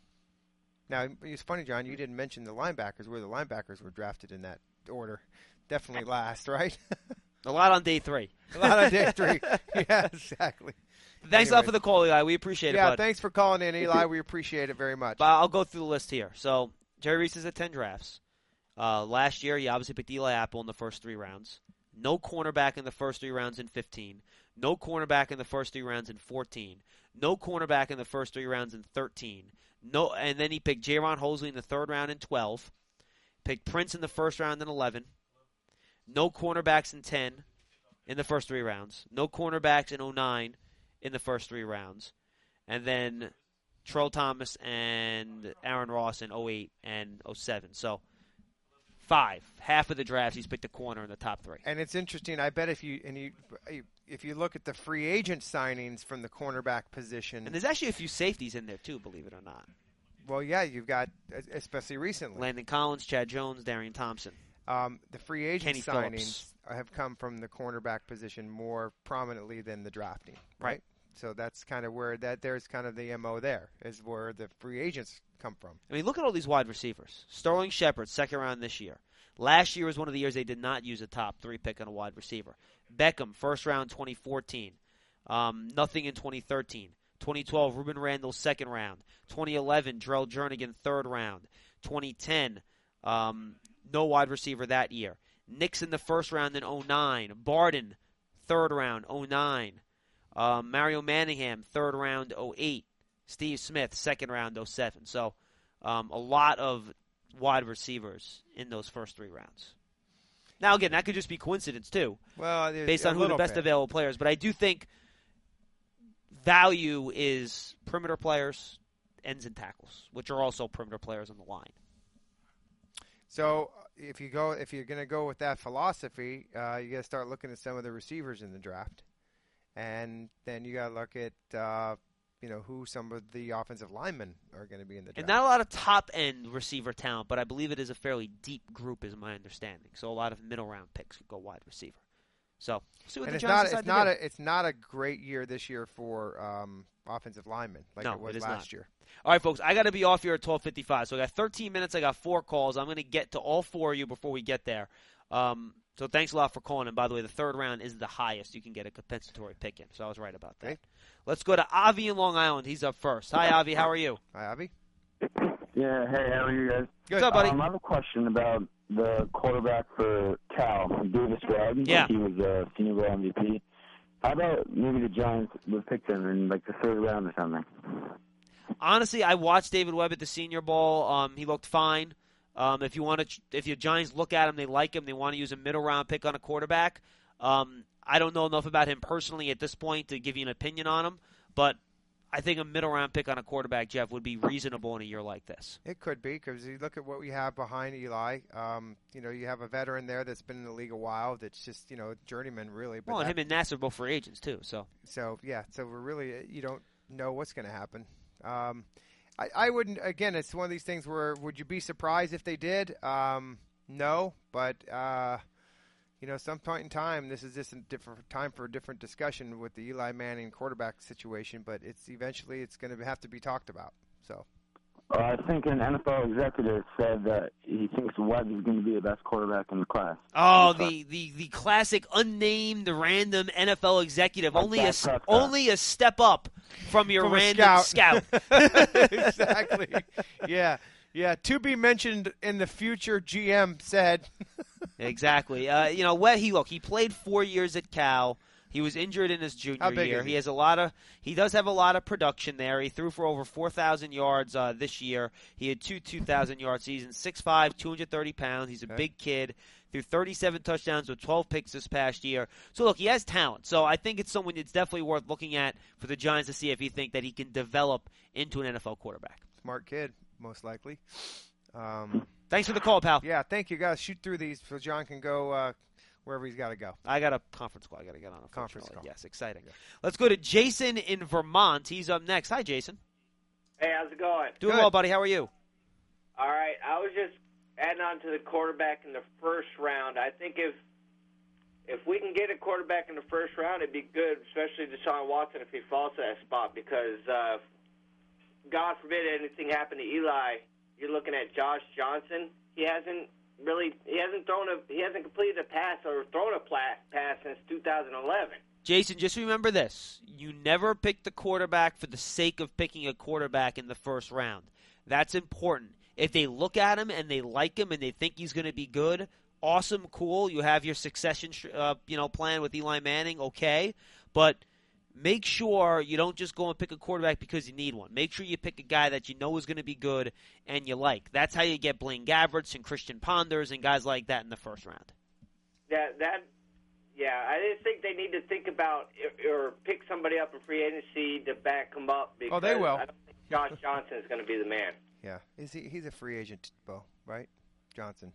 Now it's funny, John. You didn't mention the linebackers. Where the linebackers were drafted in that order, definitely last, right? A lot on day three. A lot on day three. Yeah, exactly. Thanks a Anyways. lot for the call, Eli. We appreciate it, Yeah, bud. thanks for calling in, Eli. We appreciate it very much. But I'll go through the list here. So Jerry Reese is at ten drafts. Uh, last year, he obviously picked Eli Apple in the first three rounds. No cornerback in the first three rounds in fifteen. No cornerback in the first three rounds in fourteen. No cornerback in the first three rounds in thirteen. No, and then he picked Jaron Hosley in the third round in twelve. Picked Prince in the first round in eleven. No cornerbacks in ten in the first three rounds. No cornerbacks in oh nine in the first three rounds. And then Terrell Thomas and Aaron Ross in oh eight and oh seven. So five, half of the drafts, he's picked a corner in the top three. And it's interesting. I bet if you and you if you look at the free agent signings from the cornerback position, and there's actually a few safeties in there too, believe it or not. Well, yeah, you've got especially recently Landon Collins, Chad Jones, Darian Thompson. Um, the free agent Kenny signings Phillips. have come from the cornerback position more prominently than the drafting, right? Right. So that's kind of where that there's kind of the M O there is where the free agents come from. I mean, look at all these wide receivers. Sterling Shepard, second round this year. Last year was one of the years they did not use a top three pick on a wide receiver. Beckham, first round twenty fourteen. Um, nothing in twenty thirteen. twenty twelve, Ruben Randall, second round. twenty eleven, Drell Jernigan, third round. twenty ten, um, no wide receiver that year. Nixon, the first round in oh nine. Barden, third round, oh nine. Um, Mario Manningham, third round, oh eight. Steve Smith, second round, oh seven. So um, a lot of wide receivers in those first three rounds. Now, again, that could just be coincidence, too, Well, based on who the best bit. available players. But I do think value is perimeter players, ends and tackles, which are also perimeter players on the line. So if you go, if you're going to go with that philosophy, uh, you got to start looking at some of the receivers in the draft, and then you got to look at uh, you know who some of the offensive linemen are going to be in the draft. And not a lot of top end receiver talent, but I believe it is a fairly deep group, is my understanding. So a lot of middle round picks could go wide receiver. So see what and the it's Giants not decide it's to not do. a it's not a great year this year for um, offensive linemen like No, it was it is last not. year. All right, folks, I got to be off here at twelve fifty-five. So I got thirteen minutes. I got four calls. I'm going to get to all four of you before we get there. Um, so thanks a lot for calling. And by the way, the third round is the highest you can get a compensatory pick in. So I was right about that. Okay. Let's go to Avi in Long Island. He's up first. Hi, Avi. How are you? Hi, Avi. Yeah, hey, how are you guys? Good. What's up, buddy? Um, I have a question about the quarterback for Cal, Davis Webb. Yeah. He was a Senior Bowl M V P. How about maybe the Giants would pick him in like the third round or something? Honestly, I watched David Webb at the Senior Bowl. Um, he looked fine. Um, if you want to, if your Giants look at him, they like him, they want to use a middle round pick on a quarterback. Um, I don't know enough about him personally at this point to give you an opinion on him, but I think a middle round pick on a quarterback, Jeff, would be reasonable in a year like this. It could be because you look at what we have behind Eli. Um, you know, you have a veteran there that's been in the league a while. That's just you know journeyman really. But Well, and that- him and Nassar both free agents too. So So yeah, so we're really you don't know what's going to happen. Um, I, I wouldn't. Again, it's one of these things where would you be surprised if they did? Um, no, but uh, you know, some point in time, this is just a different time for a different discussion with the Eli Manning quarterback situation. But it's eventually it's going to have to be talked about. So. Uh, I think an N F L executive said that he thinks Webb is going to be the best quarterback in the class. Oh, the, the, the classic unnamed random N F L executive, Like only a Dak s- Prescott. only a step up from your From a random scout. scout. Exactly. Yeah. Yeah. To be mentioned in the future, G M said. Exactly. Uh, you know, what he look, he played four years at Cal. He was injured in his How junior big year. is he? He has a lot of. He does have a lot of production there. He threw for over four thousand yards uh, this year. He had two two thousand yard seasons. six five, two hundred thirty pounds. He's a Okay. big kid. Threw thirty-seven touchdowns with twelve picks this past year. So look, he has talent. So I think it's someone it's definitely worth looking at for the Giants to see if he think that he can develop into an N F L quarterback. Smart kid, most likely. Um, Thanks for the call, pal. yeah. Thank you, guys. Shoot through these so John can go uh, wherever he's got to go. I got a conference call. I got to get on. Conference unfortunately. call. Yes, exciting. Let's go to Jason in Vermont. He's up next. Hi, Jason. Hey, how's it going? Doing Good. well, buddy. How are you? All right, I was just adding on to the quarterback in the first round. I think if if we can get a quarterback in the first round, it'd be good, especially Deshaun Watson if he falls to that spot, because uh, God forbid anything happened to Eli. You're looking at Josh Johnson. He hasn't really he hasn't thrown a he hasn't completed a pass or thrown a pla- pass since two thousand eleven. Jason, just remember this. You never pick the quarterback for the sake of picking a quarterback in the first round. That's important. If they look at him and they like him and they think he's going to be good, awesome, cool. You have your succession uh, you know, plan with Eli Manning, okay. But make sure you don't just go and pick a quarterback because you need one. Make sure you pick a guy that you know is going to be good and you like. That's how you get Blaine Gabberts and Christian Ponders and guys like that in the first round. Yeah, that. Yeah, I just think they need to think about or pick somebody up in free agency to back them up. Because Oh, they will. I don't think Josh Johnson is going to be the man. Yeah, is he? He's a free agent, Bo, right? Johnson,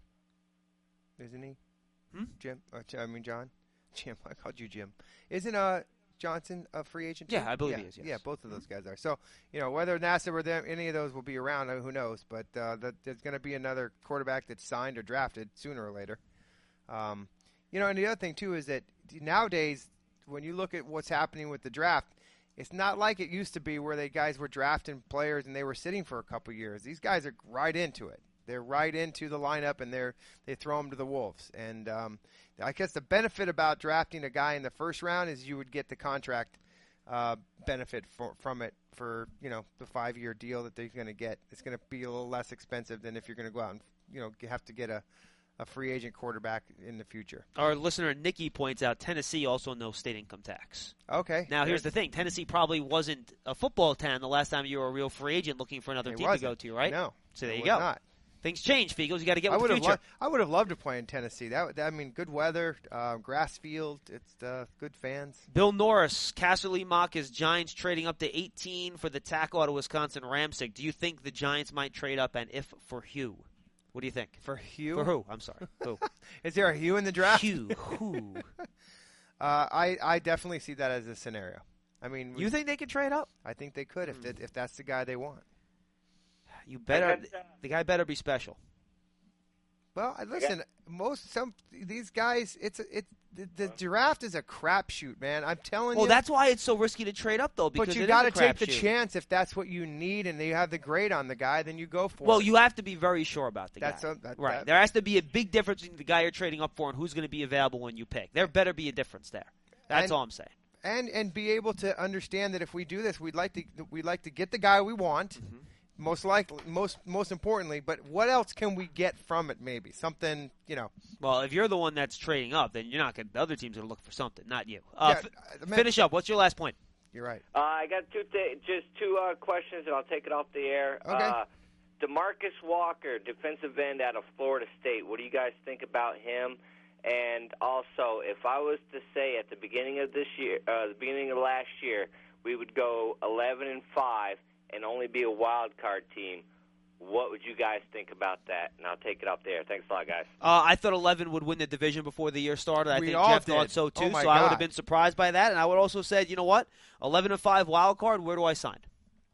isn't he? Hmm? Jim? Or, I mean, John? Jim. I called you Jim. Isn't uh Johnson a free agent? Yeah, too? I believe yeah. he is, yes. Yeah, both of those guys are. So, you know, whether NASA or them, any of those will be around, uh, who knows? But uh, the, there's going to be another quarterback that's signed or drafted sooner or later. Um, you know, and the other thing too is that nowadays, when you look at what's happening with the draft, it's not like it used to be where they guys were drafting players and they were sitting for a couple years. These guys are right into it. They're right into the lineup and they're they throw them to the wolves. And um, I guess the benefit about drafting a guy in the first round is you would get the contract uh, benefit for, from it for you know the five year deal that they're going to get. It's going to be a little less expensive than if you're going to go out and you know you have to get a. a free agent quarterback in the future. Our listener Nikki points out Tennessee also no state income tax. Okay. Now, here's the thing. Tennessee probably wasn't a football town the last time you were a real free agent looking for another It team wasn't. to go to, right? No. So there it you was go. Not. Things change, Fegels. You got to get I with would the have. future. Lo- I would have loved to play in Tennessee. That, that I mean, good weather, uh, grass field. It's uh, good fans. Bill Norris, Casserly mock is Giants trading up to eighteen for the tackle out of Wisconsin, Ramsick. Do you think the Giants might trade up, and if for Hugh? What do you think? For Hugh? For who? I'm sorry. Who? Is there a Hugh in the draft? Hugh. Who? uh, I I definitely see that as a scenario. I mean, You think they could trade up? I think they could if that, if that's the guy they want. You better. got, uh, The guy better be special. Well, I- listen, most some these guys, it's a, it's the, the draft is a crapshoot, man. I'm telling Well, you. that's why it's so risky to trade up, though. Because But you got to take the chance if that's what you need, and you have the grade on the guy, then you go for Well, it. you have to be very sure about the That's guy. a- that- right. that- There has to be a big difference between the guy you're trading up for and who's going to be available when you pick. There better be a difference there. That's And- all I'm saying. and and be able to understand that if we do this, we'd like to we'd like to get the guy we want, Mm-hmm. most likely, most most importantly. But what else can we get from it? Maybe something, you know. Well, if you're the one that's trading up, then you're not going. The other team's going to look for something, not you. Uh, Yeah, f- I meant- finish up. What's your last point? You're right. Uh, I got two th- just two uh, questions, and I'll take it off the air. Okay. Uh, DeMarcus Walker, defensive end out of Florida State. What do you guys think about him? And also, if I was to say at the beginning of this year, uh, the beginning of last year, we would go eleven and five and only be a wild card team, what would you guys think about that? And I'll take it up there. Thanks a lot, guys. Uh, I thought eleven would win the division before the year started. I We think all Jeff did. thought so too. Oh, my so I would God. have been surprised by that, and I would also said, you know what, eleven and five wild card. Where do I sign?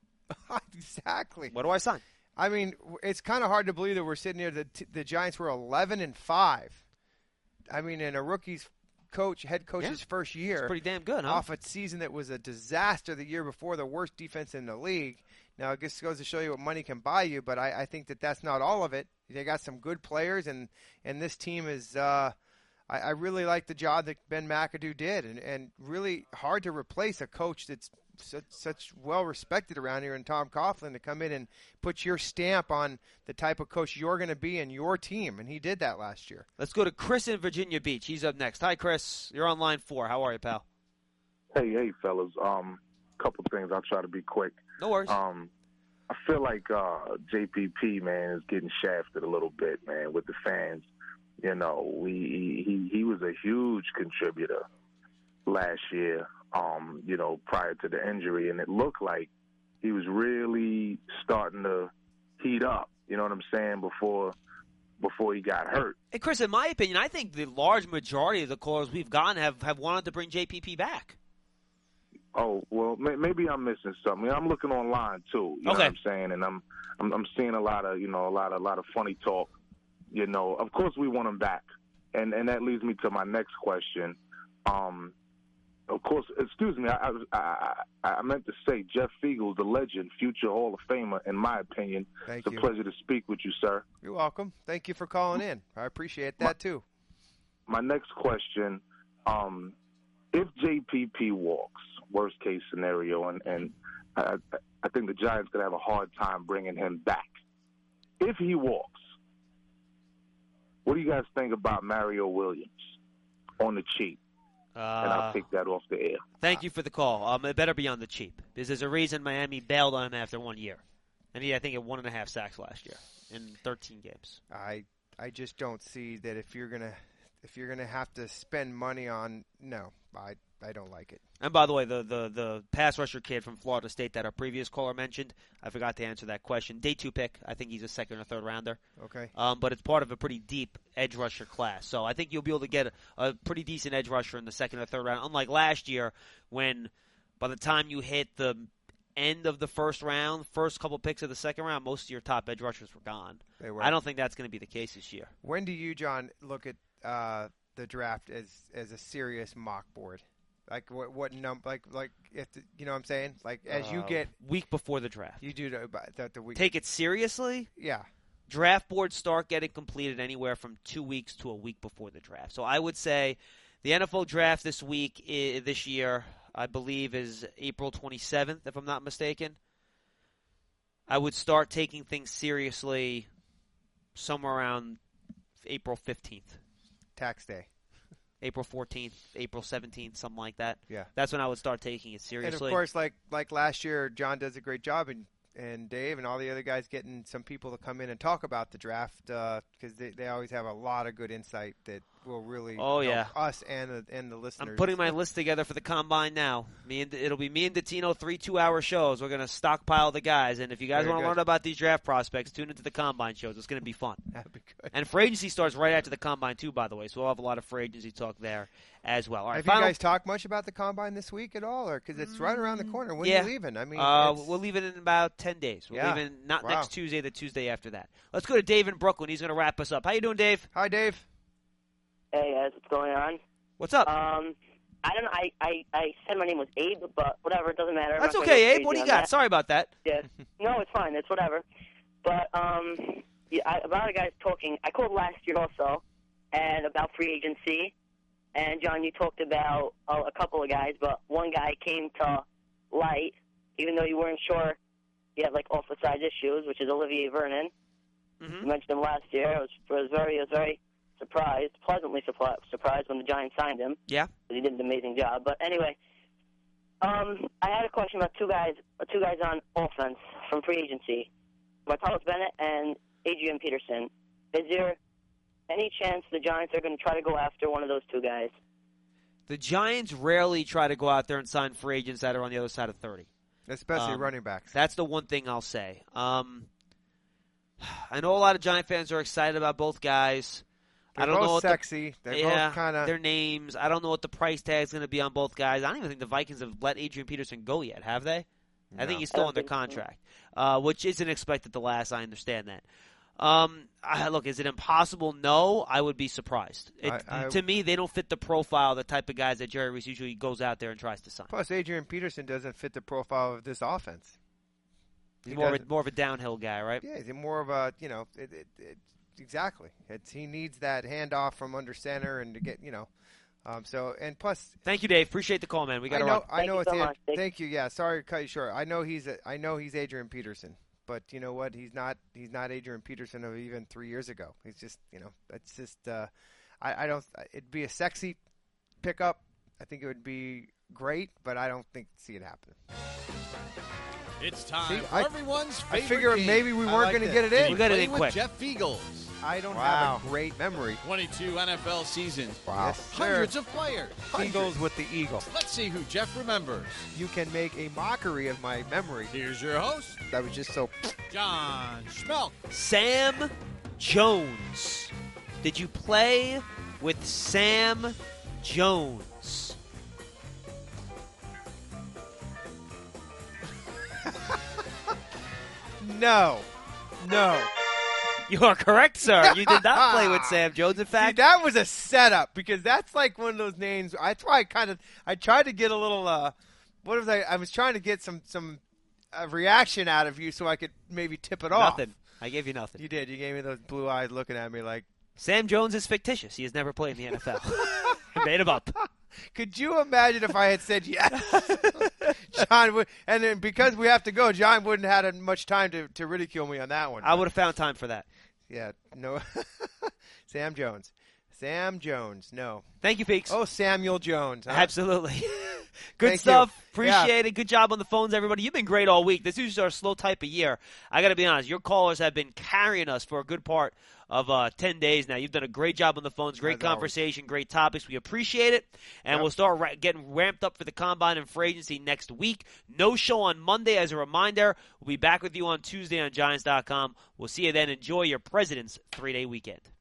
Exactly. What do I sign? I mean, it's kind of hard to believe that we're sitting here. The the Giants were eleven and five. I mean, in a rookie's coach, head coach's Yeah. first year, Pretty damn good, huh? off a season that was a disaster the year before, the worst defense in the league. Now, it just goes to show you what money can buy you, but I, I think that that's not all of it. They got some good players, and, and this team is uh, – I, I really like the job that Ben McAdoo did, and, and really hard to replace a coach that's such, such well-respected around here in Tom Coughlin to come in and put your stamp on the type of coach you're going to be in your team, and he did that last year. Let's go to Chris in Virginia Beach. He's up next. Hi, Chris. You're on line four. How are you, pal? Hey, hey, fellas. Um, couple things. I'll try to be quick. No worries. Um, I feel like uh, J P P, man, is getting shafted a little bit, man, with the fans. You know, we he he was a huge contributor last year. Um, you know, prior to the injury, and it looked like he was really starting to heat up. You know what I'm saying? Before before he got hurt. Hey, Chris, in my opinion, I think the large majority of the callers we've gotten have, have wanted to bring J P P back. Oh, well, may, maybe I'm missing something. I'm looking online too. You know Okay. what I'm saying? And I'm, I'm I'm seeing a lot of, you know, a lot of a lot of funny talk. You know, of course we want him back. And and that leads me to my next question. Um of course, excuse me, I I, I, I meant to say Jeff Fegels, the legend, future Hall of Famer, in my opinion. Thank it's you. a pleasure to speak with you, sir. You're welcome. Thank you for calling in. I appreciate that, too. My next question, um, if J P P walks, worst case scenario, and, and I, I think the Giants could have a hard time bringing him back. If he walks, what do you guys think about Mario Williams on the cheap? Uh, and I'll take that off the air. Thank you for the call. Um, it better be on the cheap because there's a reason Miami bailed on him after one year, and he I think had one and a half sacks last year in thirteen games. I I just don't see that if you're gonna if you're gonna have to spend money on no, I I don't like it. And by the way, the, the, the pass rusher kid from Florida State that our previous caller mentioned, I forgot to answer that question. Day two pick. I think he's a second or third rounder. Okay. Um, but it's part of a pretty deep edge rusher class. So I think you'll be able to get a, a pretty decent edge rusher in the second or third round, unlike last year when by the time you hit the end of the first round, first couple picks of the second round, most of your top edge rushers were gone. They were. I don't think that's going to be the case this year. When do you, John, look at uh, the draft as as a serious mock board? Like what what num like like if the, you know what I'm saying, like as Uh, you get week before the draft, you do the, the, the week take it seriously. yeah Draft boards start getting completed anywhere from two weeks to a week before the draft. So I would say the N F L draft this week I- this year, I believe, is April twenty-seventh, if I'm not mistaken. I would start taking things seriously somewhere around April fifteenth, tax day. April fourteenth, April seventeenth, something like that. Yeah. That's when I would start taking it seriously. And of course, like like last year, John does a great job, and and Dave and all the other guys getting some people to come in and talk about the draft because they they always have a lot of good insight that will really Oh, help yeah. us and the, and the listeners. I'm putting my list together for the combine now. Me and it'll be me and Dottino, three two-hour shows. We're gonna stockpile the guys, and if you guys Very want to good. learn about these draft prospects, tune into the combine shows. It's gonna be fun. That'd be good. And free agency starts right after the combine too, by the way. So we'll have a lot of free agency talk there as well. All right, Have final, you guys talked much about the combine this week at all, or because it's right around the corner? When yeah. are you leaving? I mean, uh, it's- we'll leave it in about ten days. We're Yeah. leaving not Wow. next Tuesday, the Tuesday after that. Let's go to Dave in Brooklyn. He's gonna wrap us up. How you doing, Dave? Hi, Dave. Hey guys, what's going on? What's up? Um, I don't know. I, I, I said my name was Abe, but whatever. It doesn't matter. I'm That's not gonna okay, go Abe. crazy What do you on got? that. Sorry about that. Yeah. No, it's fine. It's whatever. But um, yeah, I, about the guys talking. I called last year also, and about free agency. And John, you talked about uh, a couple of guys, but one guy came to light, even though you weren't sure he had like off the side issues, which is Olivier Vernon. Mm-hmm. You mentioned him last year. I was, was very, I was very surprised, pleasantly surpri- surprised when the Giants signed him. Yeah. Because he did an amazing job. But anyway, um, I had a question about two guys, uh, two guys on offense from free agency, Martellus Bennett and Adrian Peterson. Is there any chance the Giants are going to try to go after one of those two guys? The Giants rarely try to go out there and sign free agents that are on the other side of thirty. Especially Um, running backs. That's the one thing I'll say. Um, I know a lot of Giant fans are excited about both guys. They're I don't both know what sexy. The, They're yeah, both kind of. their names. I don't know what the price tag is going to be on both guys. I don't even think the Vikings have let Adrian Peterson go yet, have they? I think he's still I under don't think so. contract, uh, which isn't expected to last. I understand that. Um, I, look, is it impossible? No, I would be surprised. It, I- I- to me, they don't fit the profile, the type of guys that Jerry Reese usually goes out there and tries to sign. Plus, Adrian Peterson doesn't fit the profile of this offense. He's He more of, a, doesn't. more of a downhill guy, right? Yeah, he's more of a, you know, it, it, it, exactly. It's he needs that handoff from under center and to get, you know, um, so and plus. Thank you, Dave. Appreciate the call, man. We got I to know, run. I Thank know you it's so Ad- much. Thank- thank you. Yeah, sorry to cut you short. I know he's a, I know he's Adrian Peterson, but you know what? He's not he's not Adrian Peterson of even three years ago. He's just, you know, that's just. Uh, I, I don't. It'd be a sexy pickup. I think it would be great, but I don't think see it happen. It's time See, for I- everyone's I favorite figured game. maybe we I weren't like gonna this. get it in. Game We got it Play in with quick. Jeff Eagles. I don't Wow. have a great memory. twenty-two N F L seasons. Wow. Yes, sir. Hundreds of players. Hundreds. Eagles with the Eagle. Let's see who Jeff remembers. You can make a mockery of my memory. Here's your host, That was just so. John Schmelk. Sam Jones. Did you play with Sam Jones? No. No. You are correct, sir. You did not play with Sam Jones. In See, fact, that was a setup because that's like one of those names. That's why I kind of I tried to get a little. Uh, what was I? I was trying to get some some uh, reaction out of you so I could maybe tip it off. nothing. I gave you nothing. You did. You gave me those blue eyes looking at me like. Sam Jones is fictitious. He has never played in the N F L. He made him up. Could you imagine if I had said yes? John would, and then because we have to go, John wouldn't have had much time to, to ridicule me on that one. I would have found time for that. Yeah, no. Sam Jones. Sam Jones. No. Thank you, Feeks. Oh, Samuel Jones. Huh? Absolutely. Good Thank stuff. you. Appreciate Yeah. it. Good job on the phones, everybody. You've been great all week. This is our slow type of year. I got to be honest. Your callers have been carrying us for a good part of uh, ten days now. You've done a great job on the phones. Great As always. conversation. Great topics. We appreciate it. And Yep. we'll start ra- getting ramped up for the Combine and free agency next week. No show on Monday as a reminder. We'll be back with you on Tuesday on Giants dot com. We'll see you then. Enjoy your President's three-day weekend.